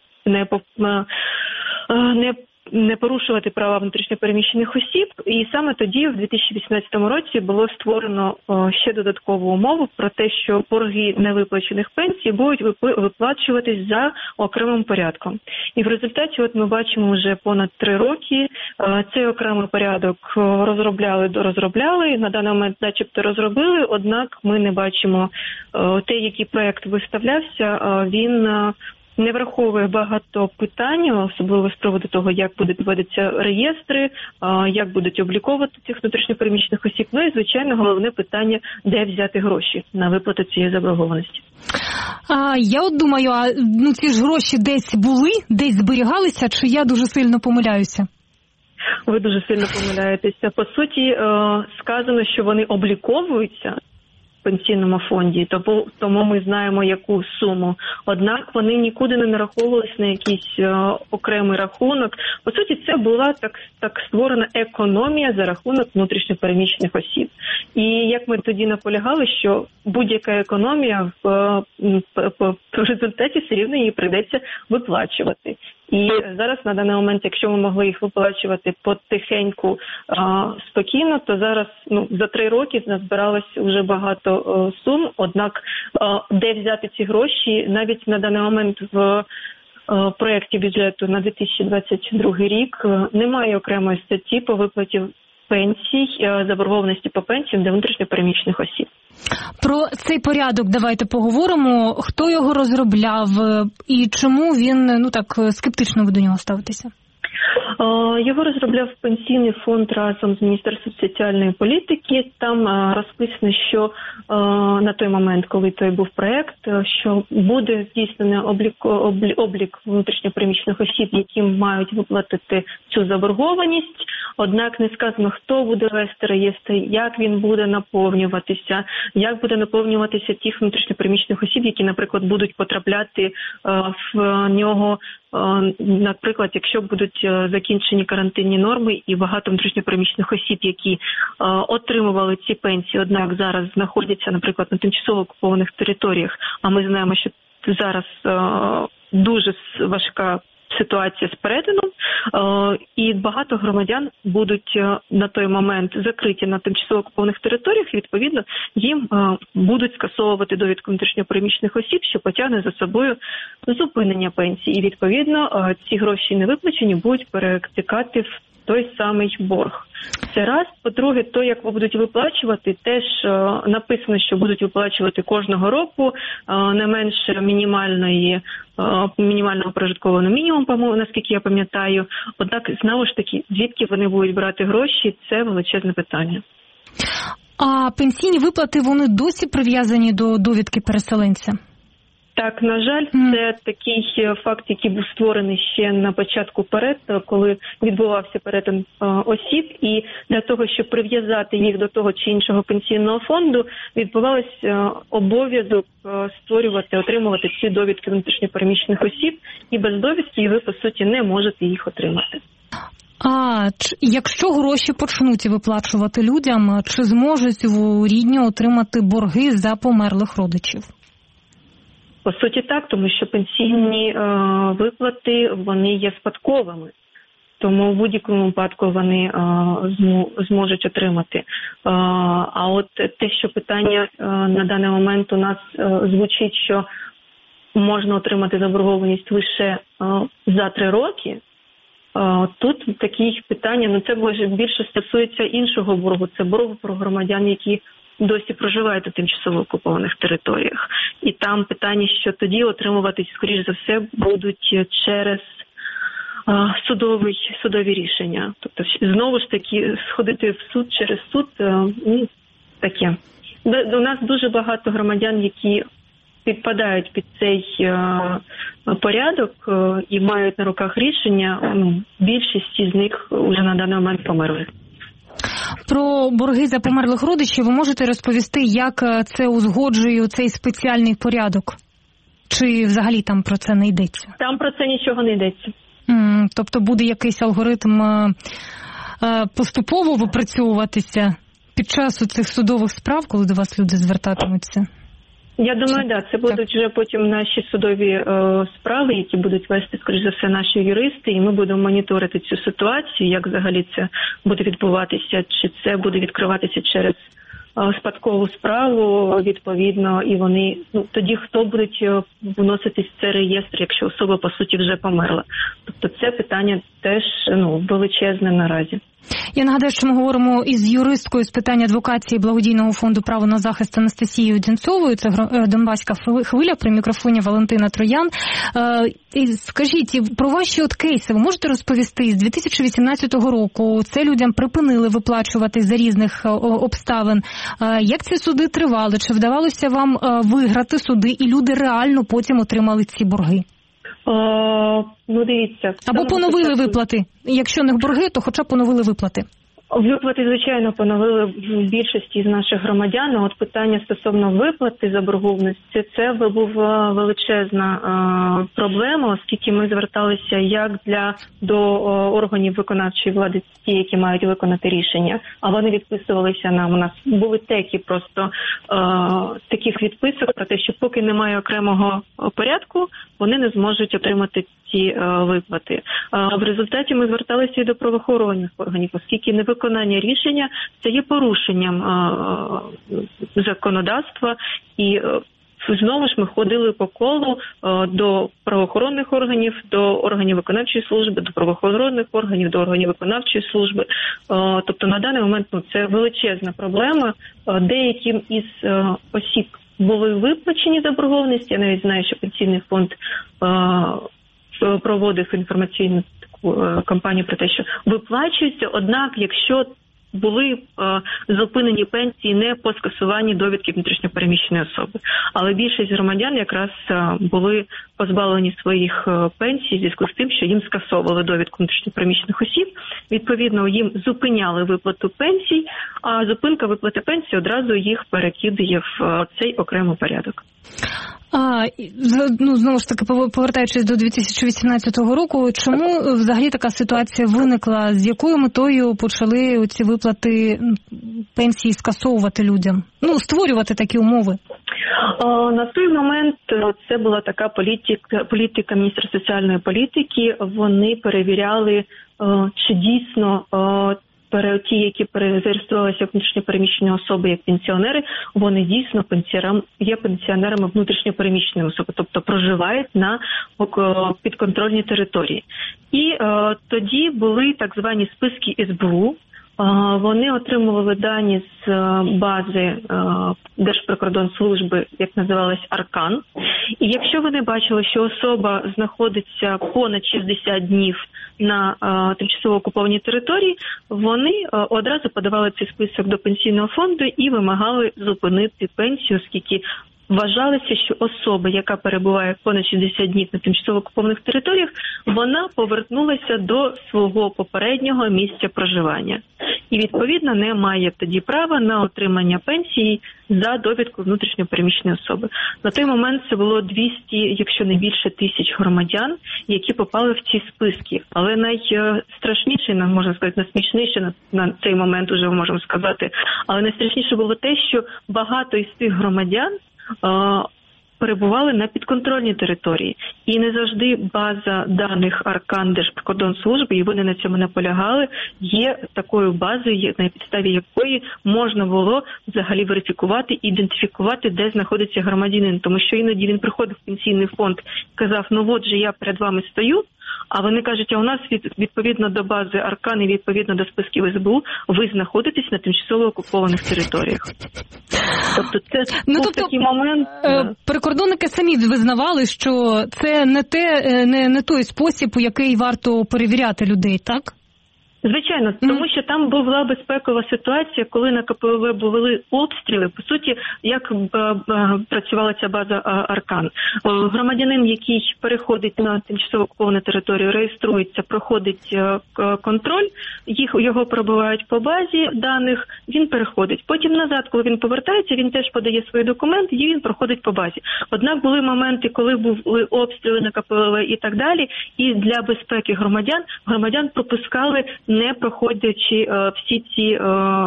не порушувати права внутрішньопереміщених осіб. І саме тоді, в 2018 році, було створено ще додаткову умову про те, що борги невиплачених пенсій будуть виплачуватись за окремим порядком. І в результаті от ми бачимо вже понад 3 роки цей окремий порядок розробляли, на даний момент начебто розробили, однак ми не бачимо те, який проєкт виставлявся, він не враховує багато питань, особливо з приводу того, як будуть вводитися реєстри, як будуть обліковувати цих внутрішньопереміщених осіб. Ну і, звичайно, головне питання, де взяти гроші на виплату цієї заборгованості. Я от думаю, ці ж гроші десь були, десь зберігалися, чи я дуже сильно помиляюся? Ви дуже сильно помиляєтеся. По суті, сказано, що вони обліковуються в пенсійному фонді, тому ми знаємо, яку суму. Однак вони нікуди не нараховувалися на якийсь окремий рахунок. По суті, це була так створена економія за рахунок внутрішньопереміщених осіб. І як ми тоді наполягали, що будь-яка економія в результаті все рівно її прийдеться виплачувати. І зараз, на даний момент, якщо ми могли їх виплачувати потихеньку, спокійно, то зараз за 3 роки назбиралось вже багато сум. Однак, де взяти ці гроші, навіть на даний момент в проєкті бюджету на 2022 рік немає окремої статті по виплаті пенсій, заборгованості по пенсіям для внутрішньопереміщених осіб. Про цей порядок давайте поговоримо. Хто його розробляв і чому він так скептично ви до нього ставитеся? Його розробляв Пенсійний фонд разом з Міністерством соціальної політики. Там розписано, що на той момент, коли той був проєкт, що буде здійснений облік внутрішньопереміщених осіб, яким мають виплатити цю заборгованість. Однак не сказано, хто буде вести реєстр, як він буде наповнюватися, як буде наповнюватися тих внутрішньопереміщених осіб, які, наприклад, будуть потрапляти в нього. Наприклад, якщо будуть закінчені карантинні норми і багато внутрішньопереміщених осіб, які отримували ці пенсії, однак зараз знаходяться, наприклад, на тимчасово окупованих територіях, а ми знаємо, що зараз дуже важка ситуація з перетином, і багато громадян будуть на той момент закриті на тимчасово окупованих територіях, і, відповідно, їм будуть скасовувати довідку внутрішньопереміщених осіб, що потягне за собою зупинення пенсії. І, відповідно, ці гроші не виплачені будуть перетікати в той самий борг. Це раз. По-друге, то, як будуть виплачувати, теж написано, що будуть виплачувати кожного року не менше мінімального прожиткового мінімуму, наскільки я пам'ятаю. Однак, знову ж таки, звідки вони будуть брати гроші, це величезне питання. А пенсійні виплати, вони досі прив'язані до довідки переселенця? Так, на жаль, це такий факт, який був створений ще на початку перетину, коли відбувався перетин осіб, і для того, щоб прив'язати їх до того чи іншого пенсійного фонду, відбувався обов'язок отримувати ці довідки внутрішньопереміщених осіб, і без довідки ви, по суті, не можете їх отримати. А якщо гроші почнуть виплачувати людям, чи зможуть рідні отримати борги за померлих родичів? По суті, так, тому що пенсійні виплати, вони є спадковими. Тому в будь-якому випадку вони зможуть отримати. А от те, що питання на даний момент у нас звучить, що можна отримати заборгованість лише за 3 роки, тут такі питання, це більше стосується іншого боргу. Це боргу про громадян, які досі проживають на тимчасово окупованих територіях. І там питання, що тоді отримуватись, скоріш за все, будуть через судові рішення. Тобто, знову ж таки, сходити в суд через суд, таке. У нас дуже багато громадян, які підпадають під цей порядок і мають на руках рішення, більшість із них вже на даний момент померли. Про борги за померлих родичів ви можете розповісти, як це узгоджує цей спеціальний порядок? Чи взагалі там про це не йдеться? Там про це нічого не йдеться. Тобто буде якийсь алгоритм поступово випрацьовуватися під час цих судових справ, коли до вас люди звертатимуться? Я думаю, так. Це будуть вже потім наші судові справи, які будуть вести, скоріш за все, наші юристи, і ми будемо моніторити цю ситуацію, як взагалі це буде відбуватися, чи це буде відкриватися через спадкову справу, відповідно, і вони, тоді хто будуть вноситись в цей реєстр, якщо особа, по суті, вже померла. Тобто це питання теж, величезне наразі. Я нагадаю, що ми говоримо із юристкою з питань адвокації Благодійного фонду «Право на захист» Анастасією Одинцовою. Це Донбаська хвиля, при мікрофоні Валентина Троян. І скажіть, про ваші кейси ви можете розповісти? З 2018 року це людям припинили виплачувати за різних обставин. Як ці суди тривали? Чи вдавалося вам виграти суди, і люди реально потім отримали ці борги? Дивіться. Або поновили виплати. Якщо не борги, то хоча б поновили виплати. Виплати, звичайно, поновили в більшості з наших громадян. От питання стосовно виплати заборгованості, це була величезна проблема, оскільки ми зверталися як до органів виконавчої влади, ті, які мають виконати рішення, а вони відписувалися нам. У нас були таких відписок про те, що поки немає окремого порядку, вони не зможуть отримати ці виплати. В результаті ми зверталися і до правоохоронних органів, оскільки невиконання рішення – це є порушенням законодавства, і знову ж ми ходили по колу до правоохоронних органів, до органів виконавчої служби, до правоохоронних органів, до органів виконавчої служби. Тобто на даний момент це величезна проблема. Деяким із осіб були виплачені заборгованості. Я навіть знаю, що Пенсійний фонд проводив інформаційну таку кампанію про те, що виплачуються, однак, якщо були зупинені пенсії не по скасуванні довідки внутрішньопереміщеної особи. Але більшість громадян якраз були позбавлені своїх пенсій в зв'язку з тим, що їм скасовували довідку внутрішньопереміщених осіб. Відповідно, їм зупиняли виплату пенсій, а зупинка виплати пенсії одразу їх перекидає в цей окремий порядок. Знову ж таки, повертаючись до 2018 року, чому взагалі така ситуація виникла? З якою метою почали ці виплати пенсії скасовувати людям? Створювати такі умови? На той момент це була така політика Міністерства соціальної політики. Вони перевіряли, чи дійсно ті, які зареєструвалися як внутрішньопереміщені особи, як пенсіонери, вони дійсно є пенсіонерами внутрішньопереміщені особи, тобто проживають на підконтрольній території. І тоді були так звані списки СБУ. Вони отримували дані з бази Держприкордонслужби, як називалась Аркан. І якщо вони бачили, що особа знаходиться понад 60 днів на тимчасово окупованій території, вони одразу подавали цей список до пенсійного фонду і вимагали зупинити пенсію, оскільки вважалося, що особа, яка перебуває понад 60 днів на тимчасово окупованих територіях, вона повернулася до свого попереднього місця проживання. І, відповідно, не має тоді права на отримання пенсії за довідку внутрішньопереміщеної особи. На той момент це було 200, якщо не більше, тисяч громадян, які попали в ці списки. Але найстрашніше, можна сказати, найсмішніше на цей момент уже можемо сказати, але найстрашніше було те, що багато із тих громадян перебували на підконтрольній території. І не завжди база даних Аркан Держприкордонслужби, і вони на цьому наполягали, є такою базою, на підставі якої можна було взагалі верифікувати, ідентифікувати, де знаходиться громадянин. Тому що іноді він приходив в пенсійний фонд і казав, ну от же я перед вами стою, а вони кажуть, а у нас відповідно до бази Аркан і відповідно до списків СБУ ви знаходитесь на тимчасово окупованих територіях. Тобто це був такий момент. Прикордонники самі визнавали, що це не той спосіб, у який варто перевіряти людей, так? Звичайно, тому що там була безпекова ситуація, коли на КПВВ були обстріли. По суті, як працювала ця база Аркан. Громадянин, який переходить на тимчасово окуповану територію, реєструється, проходить контроль, його пробивають по базі даних, він переходить. Потім назад, коли він повертається, він теж подає свої документи і він проходить по базі. Однак були моменти, коли були обстріли на КПВВ і так далі, і для безпеки громадян пропускали, не проходячи всі ці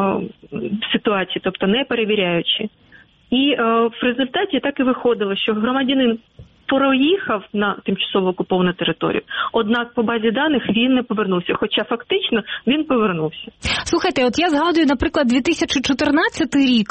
ситуації, тобто не перевіряючи. І в результаті так і виходило, що громадянин проїхав на тимчасово окуповану територію, однак по базі даних він не повернувся, хоча фактично він повернувся. Слухайте, от я згадую, наприклад, 2014 рік,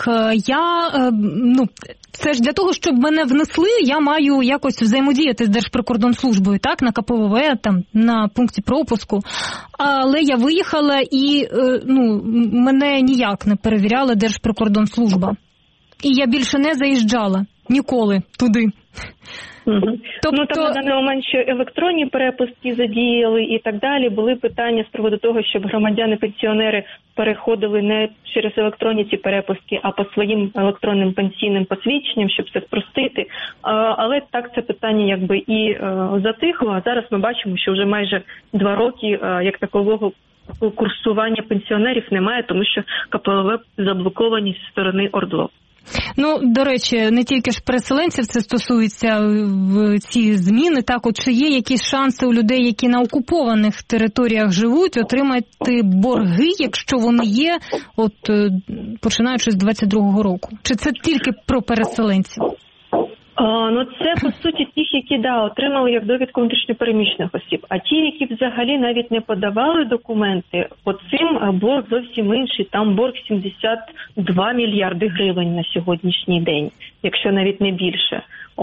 це ж для того, щоб мене внесли, я маю якось взаємодіяти з Держприкордонслужбою, так, на КПВВ, там, на пункті пропуску. Але я виїхала і, мене ніяк не перевіряла Держприкордонслужба. І я більше не заїжджала ніколи туди. Угу. Тобто... там на даний момент, що електронні перепустки задіяли і так далі, були питання з приводу того, щоб громадяни-пенсіонери переходили не через електронні ці перепустки, а по своїм електронним пенсійним посвідченням, щоб це спростити. Але так це питання якби і затихло, а зараз ми бачимо, що вже майже 2 роки як такового курсування пенсіонерів немає, тому що КПВВ заблоковані зі сторони ОРДЛО. До речі, не тільки ж переселенців це стосується в ці зміни, так, от чи є якісь шанси у людей, які на окупованих територіях живуть, отримати борги, якщо вони є, починаючи з 22-го року? Чи це тільки про переселенців? Це, по суті, тих, які, отримали як довідку внутрішньопереміщених осіб. А ті, які взагалі навіть не подавали документи, по цим борг зовсім інший. Там борг 72 мільярди гривень на сьогоднішній день, якщо навіть не більше.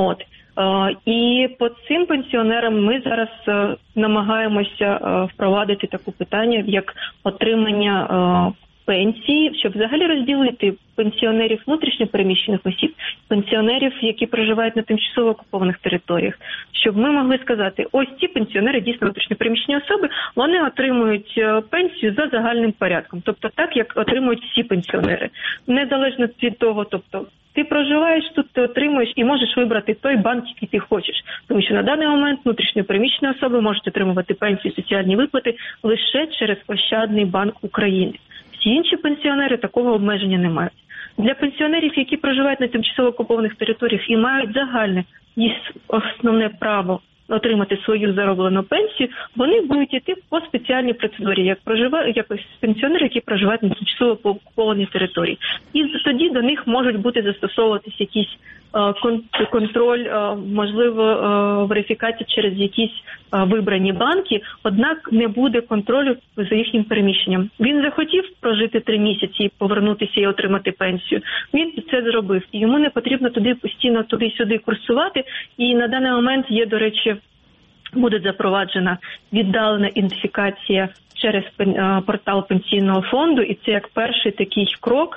І по цим пенсіонерам ми зараз намагаємося впровадити таке питання, як отримання пенсії, щоб взагалі розділити пенсіонерів внутрішньопереміщених осіб, пенсіонерів, які проживають на тимчасово окупованих територіях, щоб ми могли сказати, ось ці пенсіонери, дійсно внутрішньопереміщені особи, вони отримують пенсію за загальним порядком, тобто так, як отримують всі пенсіонери. Незалежно від того, тобто ти проживаєш тут, ти отримуєш і можеш вибрати той банк, який ти хочеш. Тому що на даний момент внутрішньопереміщені особи можуть отримувати пенсію, соціальні виплати лише через Ощадний банк України. Всі інші пенсіонери такого обмеження не мають. Для пенсіонерів, які проживають на тимчасово окупованих територіях і мають загальне і основне право отримати свою зароблену пенсію, вони будуть йти по спеціальній процедурі, як пенсіонери, які проживають на тимчасово окупованій території. І тоді до них можуть бути застосовуватись якісь контроль, можливо, верифікація через якісь вибрані банки, однак не буде контролю за їхнім переміщенням. Він захотів прожити 3 місяці, повернутися і отримати пенсію. Він це зробив. І йому не потрібно постійно туди-сюди курсувати. І на даний момент є, до речі, буде запроваджена віддалена ідентифікація через портал пенсійного фонду. І це як перший такий крок,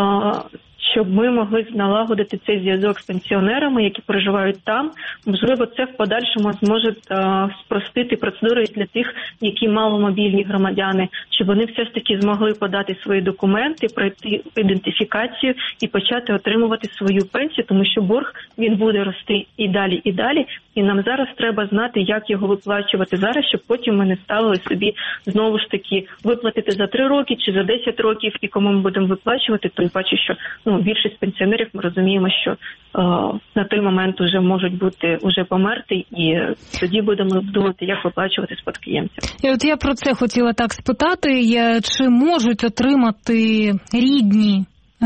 щоб ми могли налагодити цей зв'язок з пенсіонерами, які проживають там. Можливо, це в подальшому зможе спростити процедури для тих, які маломобільні громадяни, щоб вони все ж таки змогли подати свої документи, пройти ідентифікацію і почати отримувати свою пенсію, тому що борг, він буде рости і далі, і далі. І нам зараз треба знати, як його виплачувати зараз, щоб потім ми не ставили собі знову ж таки виплатити за 3 роки чи за 10 років, і кому ми будемо виплачувати, то я бачу, що більшість пенсіонерів, ми розуміємо, що на той момент вже можуть бути померти, і тоді будемо думати, як виплачувати спадкоємцям. І от я про це хотіла так спитати, чи можуть отримати рідні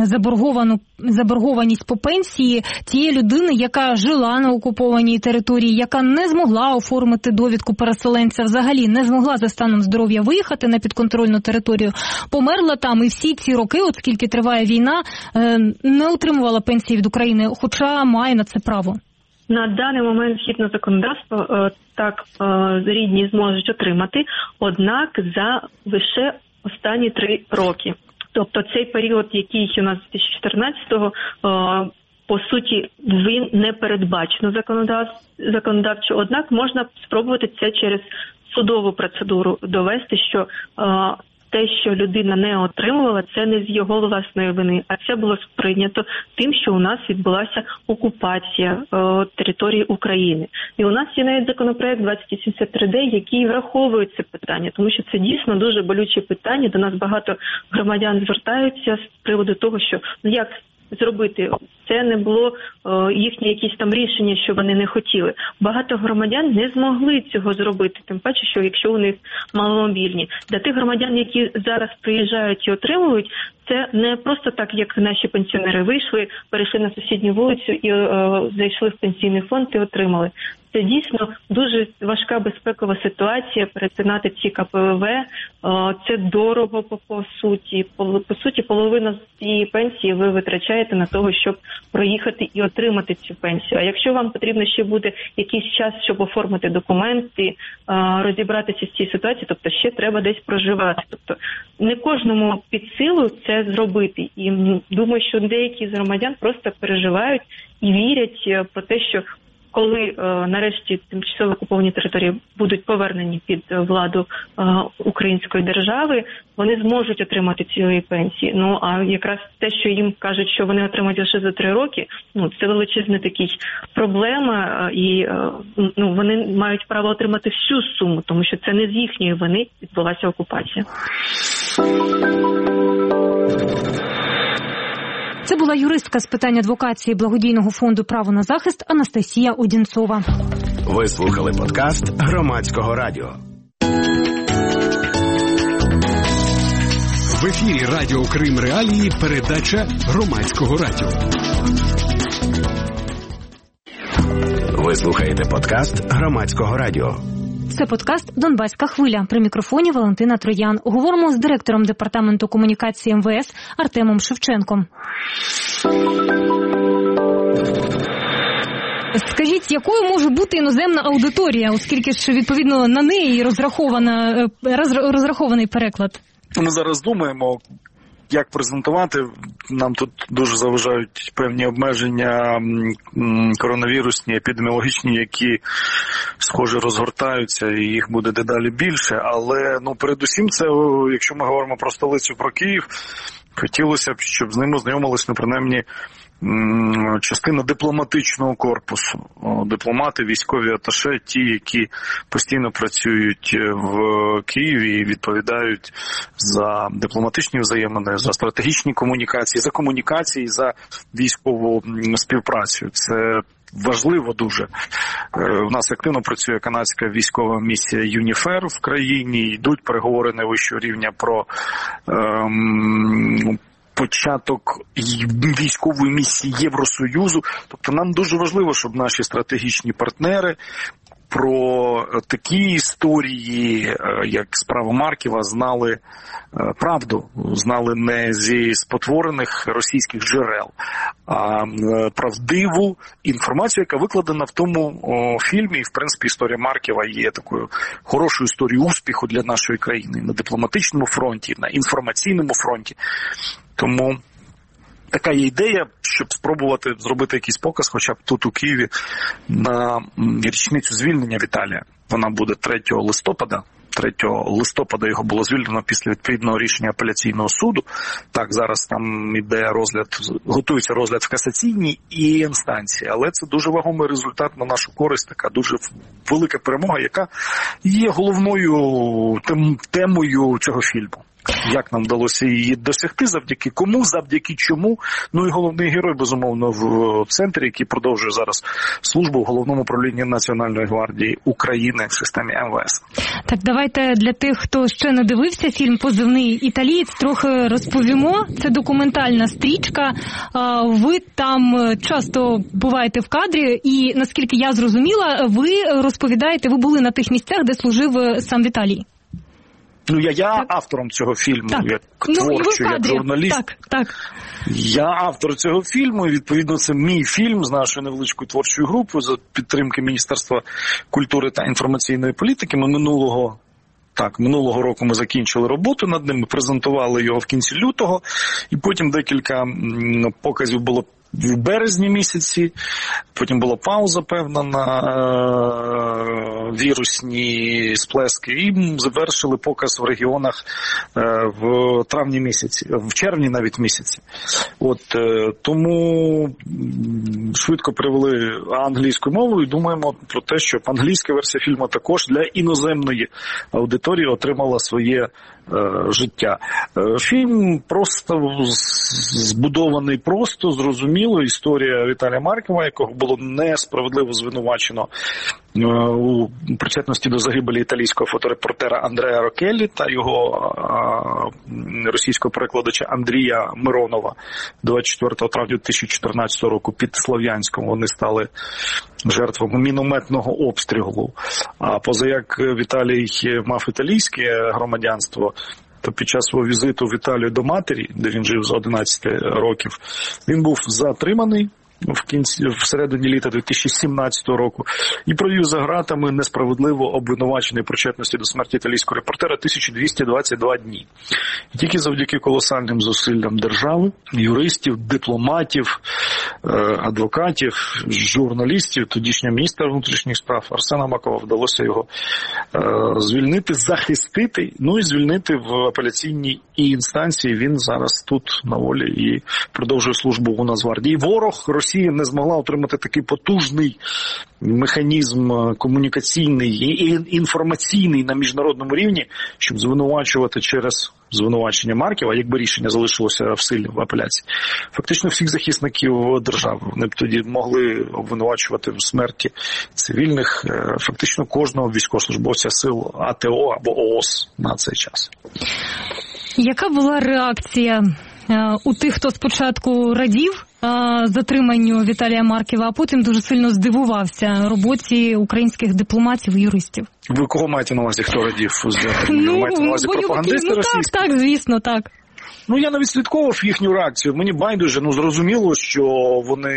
заборгованість по пенсії тієї людини, яка жила на окупованій території, яка не змогла оформити довідку переселенця, взагалі не змогла за станом здоров'я виїхати на підконтрольну територію, померла там і всі ці роки, от скільки триває війна, не отримувала пенсії від України, хоча має на це право. На даний момент, згідно законодавства, так рідні зможуть отримати, однак за лише останні 3 роки. Тобто цей період, який у нас з 2014-го, по суті, він не передбачено законодавчо, однак можна спробувати це через судову процедуру довести, що те, що людина не отримувала, це не з його власної вини, а це було сприйнято тим, що у нас відбулася окупація території України. І у нас є навіть законопроект 2073D, який враховує це питання, тому що це дійсно дуже болюче питання. До нас багато громадян звертаються з приводу того, що як зробити. Це не було їхнє якісь там рішення, що вони не хотіли. Багато громадян не змогли цього зробити, тим паче, що якщо у них маломобільні. Для тих громадян, які зараз приїжджають і отримують, це не просто так, як наші пенсіонери вийшли, перейшли на сусідню вулицю і зайшли в пенсійний фонд і отримали. Це дійсно дуже важка безпекова ситуація, перетинати ці КПВВ, це дорого по суті. По суті, половину цієї пенсії ви витрачаєте на того, щоб проїхати і отримати цю пенсію. А якщо вам потрібно ще буде якийсь час, щоб оформити документи, розібратися з цією ситуацією, тобто ще треба десь проживати. Тобто не кожному під силу це зробити. І думаю, що деякі з громадян просто переживають і вірять про те, що коли нарешті тимчасово окуповані території будуть повернені під владу української держави, вони зможуть отримати цієї пенсії. Ну, а якраз те, що їм кажуть, що вони отримають лише за 3 роки, це величезна така проблема, і вони мають право отримати всю суму, тому що це не з їхньої вини відбулася окупація. Це була юристка з питань адвокації благодійного фонду «Право на захист» Анастасія Одінцова. Ви слухали подкаст Громадського радіо. В ефірі Радіо Крим Реалії передача Громадського радіо. Ви слухаєте подкаст Громадського радіо. Це подкаст «Донбаська хвиля». При мікрофоні Валентина Троян. Говоримо з директором Департаменту комунікації МВС Артемом Шевченком. Скажіть, якою може бути іноземна аудиторія, оскільки ж відповідно на неї розрахований переклад? Ми зараз думаємо, як презентувати. Нам тут дуже заважають певні обмеження коронавірусні, епідеміологічні, які, схоже, розгортаються, і їх буде дедалі більше. Але, передусім, це, якщо ми говоримо про столицю, про Київ, хотілося б, щоб з ними ознайомились, принаймні, частина дипломатичного корпусу. Дипломати, військові аташе, ті, які постійно працюють в Києві і відповідають за дипломатичні взаємини, за стратегічні комунікації, за комунікації, за військову співпрацю. Це важливо дуже. У нас активно працює канадська військова місія ЮНІФЕР в країні, йдуть переговори найвищого рівня про початок військової місії Євросоюзу. Тобто нам дуже важливо, щоб наші стратегічні партнери про такі історії, як справа Марківа, знали правду, знали не зі спотворених російських джерел, а правдиву інформацію, яка викладена в тому фільмі. І, в принципі, історія Марківа є такою хорошою історією успіху для нашої країни на дипломатичному фронті, на інформаційному фронті. Тому така є ідея, щоб спробувати зробити якийсь показ, хоча б тут у Києві, на річницю звільнення Віталія. Вона буде 3 листопада. 3 листопада його було звільнено після відповідного рішення апеляційного суду. Так, зараз там іде готується розгляд в касаційній інстанції, але це дуже вагомий результат на нашу користь, така дуже велика перемога, яка є головною темою цього фільму. Як нам вдалося її досягти, завдяки кому, завдяки чому. Ну і головний герой, безумовно, в центрі, який продовжує зараз службу в Головному управлінні Національної гвардії України в системі МВС. Так, давайте для тих, хто ще не дивився фільм «Позивний італієць», трохи розповімо. Це документальна стрічка. Ви там часто буваєте в кадрі, і, наскільки я зрозуміла, ви розповідаєте, ви були на тих місцях, де служив сам Віталій. Ну, я автором цього фільму, так. Як творчий, як журналіст. Так. Я автор цього фільму, і, відповідно, це мій фільм з нашою невеличкою творчою групою за підтримки Міністерства культури та інформаційної політики. Ми минулого року ми закінчили роботу над ним, ми презентували його в кінці лютого, і потім декілька показів було в березні місяці, потім була пауза певна на вірусні сплески, і завершили показ в регіонах в травні місяці, в червні навіть місяці. Тому швидко перевели англійську мову і думаємо про те, щоб англійська версія фільму також для іноземної аудиторії отримала своє життя. Фільм просто збудований просто, зрозуміло. Історія Віталія Марківа, якого було несправедливо звинувачено у причетності до загибелі італійського фоторепортера Андреа Рокеллі та його російського перекладача Андрія Миронова 24 травня 2014 року під Слов'янськом. Вони стали жертвами мінометного обстрілу. А позаяк Віталій мав італійське громадянство, то під час свого візиту в Італію до матері, де він жив з 11 років, він був затриманий всередині літа 2017 року і провів за ґратами несправедливо обвинувачений причетності до смерті італійського репортера 1222 дні. І тільки завдяки колосальним зусиллям держави, юристів, дипломатів, адвокатів, журналістів, тодішнього міністра внутрішніх справ Арсена Авакова вдалося його звільнити, захистити, і звільнити в апеляційній інстанції. Він зараз тут на волі і продовжує службу у Нацгвардії. Ворог Росія не змогла отримати такий потужний механізм комунікаційний і інформаційний на міжнародному рівні, щоб звинувачувати через звинувачення Марківа, якби рішення залишилося в силі в апеляції. Фактично всіх захисників держави. Вони б тоді могли обвинувачувати в смерті цивільних, фактично кожного військовослужбовця сил АТО або ООС на цей час. Яка була реакція у тих, хто спочатку радів затриманню Віталія Марківа, а потім дуже сильно здивувався роботі українських дипломатів і юристів? Ви кого маєте на увазі, хто радів? Ви маєте на увазі пропагандисти російські? Так, звісно, так. Я навіть слідковував їхню реакцію. Мені байдуже, зрозуміло, що вони...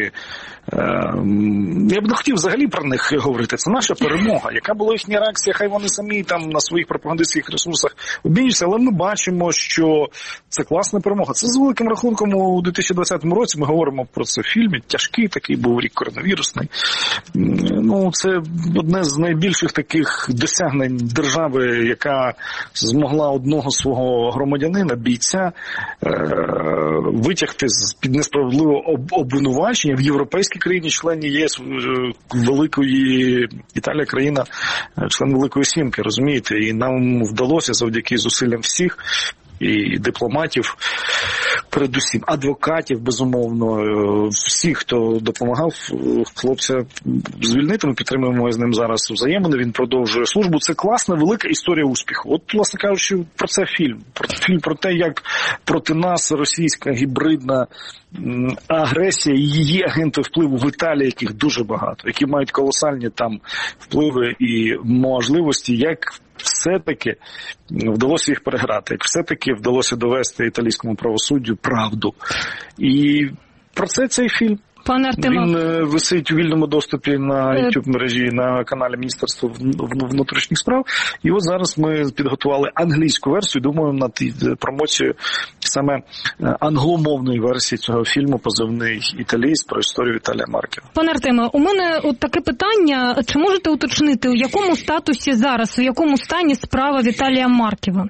Я б не хотів взагалі про них говорити. Це наша перемога. Яка була їхня реакція, хай вони самі там на своїх пропагандистських ресурсах обмінюються, але ми бачимо, що це класна перемога. Це з великим рахунком у 2020 році ми говоримо про це в фільмі. Тяжкий такий був рік коронавірусний. Це одне з найбільших таких досягнень держави, яка змогла одного свого громадянина, бійця, витягти з-під несправедливого обвинувачення в європейській країні, члені ЄС, великої Італія, країна, член Великої Сімки, розумієте? І нам вдалося завдяки зусиллям всіх і дипломатів, передусім адвокатів, безумовно, всіх, хто допомагав хлопця звільнити. Ми підтримуємо з ним зараз взаємини, він продовжує службу. Це класна, велика історія успіху. От, власне кажучи, про це фільм. Фільм про те, як проти нас російська гібридна агресія і її агенти впливу в Італії, яких дуже багато, які мають колосальні там впливи і можливості, як все-таки вдалося їх переграти, як все-таки вдалося довести італійському правосуддю правду. І про це цей фільм. Пане Артеме, він висить у вільному доступі на YouTube-мережі, на каналі Міністерства внутрішніх справ. І от зараз ми підготували англійську версію, думаємо над промоцією саме англомовної версії цього фільму «Позивний італієць» про історію Віталія Марківа. Пане Артеме, у мене от таке питання. Чи можете уточнити, у якому статусі зараз, у якому стані справа Віталія Марківа?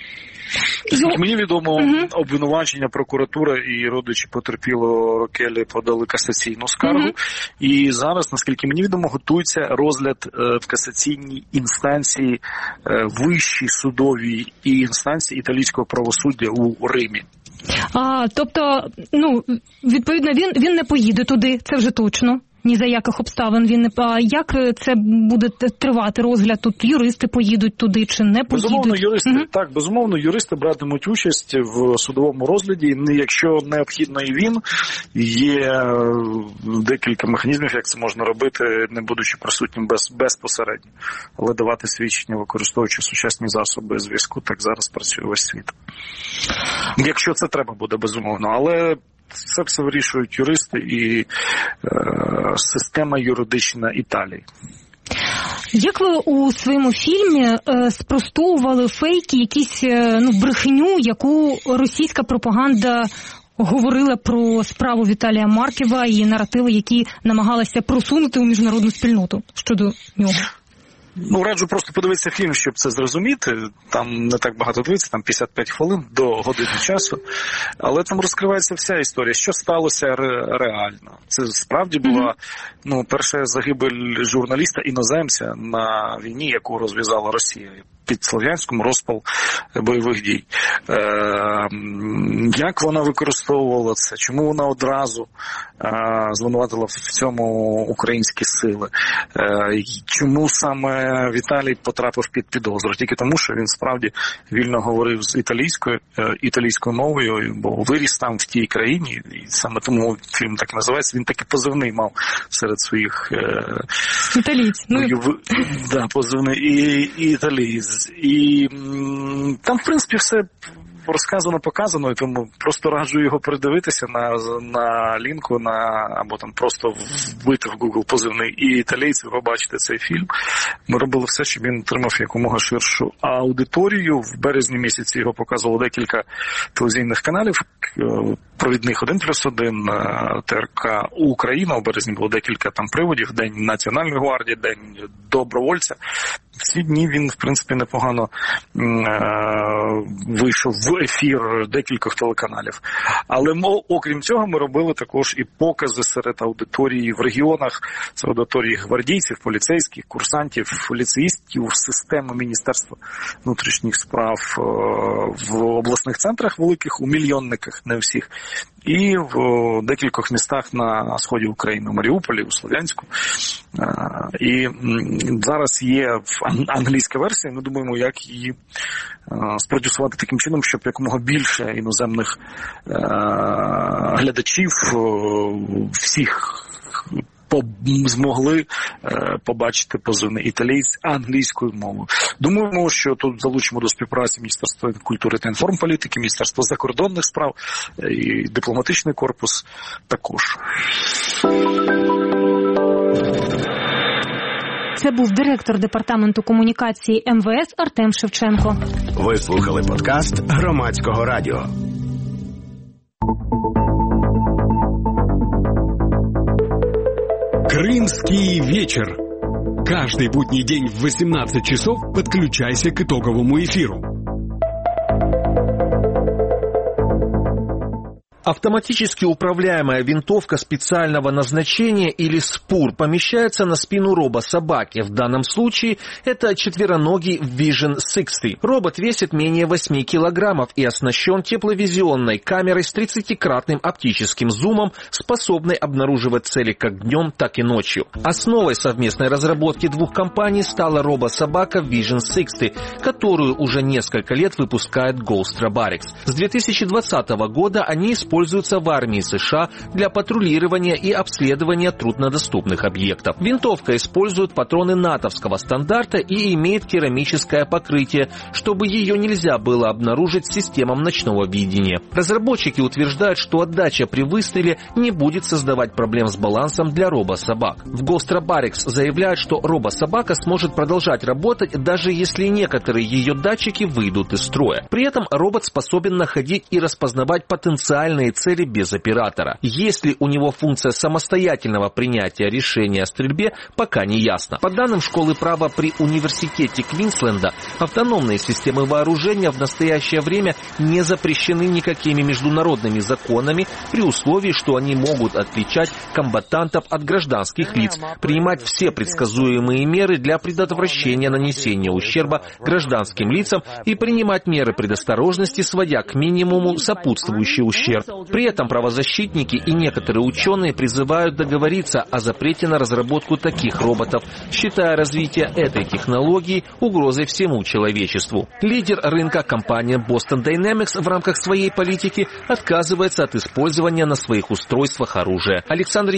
Мені відомо, обвинувачення прокуратура і родичі потерпілого Рокелі подали касаційну скаргу. І зараз, наскільки мені відомо, готується розгляд в касаційній інстанції, вищій судовій інстанції італійського правосуддя у Римі. Тобто, відповідно, він не поїде туди, це вже точно. Ні за яких обставин він не... А як це буде тривати розгляд? Тут юристи поїдуть туди чи не поїдуть? Безумовно, юристи братимуть участь в судовому розгляді. Якщо необхідно і він, є декілька механізмів, як це можна робити, не будучи присутнім безпосередньо. Але давати свідчення, використовуючи сучасні засоби зв'язку, так зараз працює весь світ. Якщо це треба буде, безумовно. Але це все вирішують юристи і система юридична Італії. Як ви у своєму фільмі спростовували фейки, якісь брехню, яку російська пропаганда говорила про справу Віталія Марківа і наративи, які намагалися просунути у міжнародну спільноту щодо нього? Раджу просто подивитися фільм, щоб це зрозуміти. Там не так багато дивитися, там 55 хвилин до години часу. Але там розкривається вся історія, що сталося реально. Це справді була перша загибель журналіста-іноземця на війні, яку розв'язала Росія. Під Слов'янськом розпал бойових дій. Як вона використовувала це? Чому вона одразу звинуватила в цьому українські сили? Чому саме Віталій потрапив під підозру? Тільки тому, що він справді вільно говорив з італійською мовою, бо виріс там в тій країні, і саме тому фільм так називається. Він такий позивний мав серед своїх італійць. Позивний і італієць. І там, в принципі, все показано, і тому просто раджу його передивитися на лінку, або там просто вбити в Google позивний і італійці, ви побачите цей фільм. Ми робили все, щоб він отримав якомога ширшу аудиторію. В березні місяці його показувало декілька телевізійних каналів, провідних 1+1, ТРК Україна. У березні було декілька там приводів, День Національної гвардії, День добровольця. В ці дні він, в принципі, непогано вийшов в ефір декількох телеканалів. Але, окрім цього, ми робили також і покази серед аудиторії в регіонах, серед аудиторії гвардійців, поліцейських, курсантів, ліцеїстів, системи Міністерства внутрішніх справ в обласних центрах великих, у мільйонниках, не всіх, і в декількох містах на сході України, у Маріуполі, у Слов'янську. І зараз є англійська версія, ми думаємо, як її спродюсувати таким чином, щоб якомога більше іноземних глядачів всіх змогли побачити позивний італієць англійською мовою. Думаємо, що тут залучимо до співпраці Міністерство культури та інформполітики, Міністерство закордонних справ і дипломатичний корпус також. Це був директор департаменту комунікації МВС Артем Шевченко. Ви слухали подкаст Громадського радіо. Крымский вечер. Каждый будний день в 18 часов подключайся к итоговому эфиру. Автоматически управляемая винтовка специального назначения или СПУР помещается на спину робособаки. В данном случае это четвероногий Vision 60. Робот весит менее 8 килограммов и оснащен тепловизионной камерой с 30-кратным оптическим зумом, способной обнаруживать цели как днем, так и ночью. Основой совместной разработки двух компаний стала робособака Vision 60, которую уже несколько лет выпускает Ghost Robotics. С 2020 года они используются в армии США для патрулирования и обследования труднодоступных объектов. Винтовка использует патроны натовского стандарта и имеет керамическое покрытие, чтобы ее нельзя было обнаружить системам ночного видения. Разработчики утверждают, что отдача при выстреле не будет создавать проблем с балансом для робособак. В Ghost Robotics заявляют, что робособака сможет продолжать работать, даже если некоторые ее датчики выйдут из строя. При этом робот способен находить и распознавать потенциальные цели без оператора. Есть ли у него функция самостоятельного принятия решения о стрельбе, пока не ясно. По данным школы права при университете Квинсленда, автономные системы вооружения в настоящее время не запрещены никакими международными законами при условии, что они могут отличать комбатантов от гражданских лиц, принимать все предсказуемые меры для предотвращения нанесения ущерба гражданским лицам и принимать меры предосторожности, сводя к минимуму сопутствующий ущерб. При этом правозащитники и некоторые ученые призывают договориться о запрете на разработку таких роботов, считая развитие этой технологии угрозой всему человечеству. Лидер рынка компания Boston Dynamics в рамках своей политики отказывается от использования на своих устройствах оружия. Александр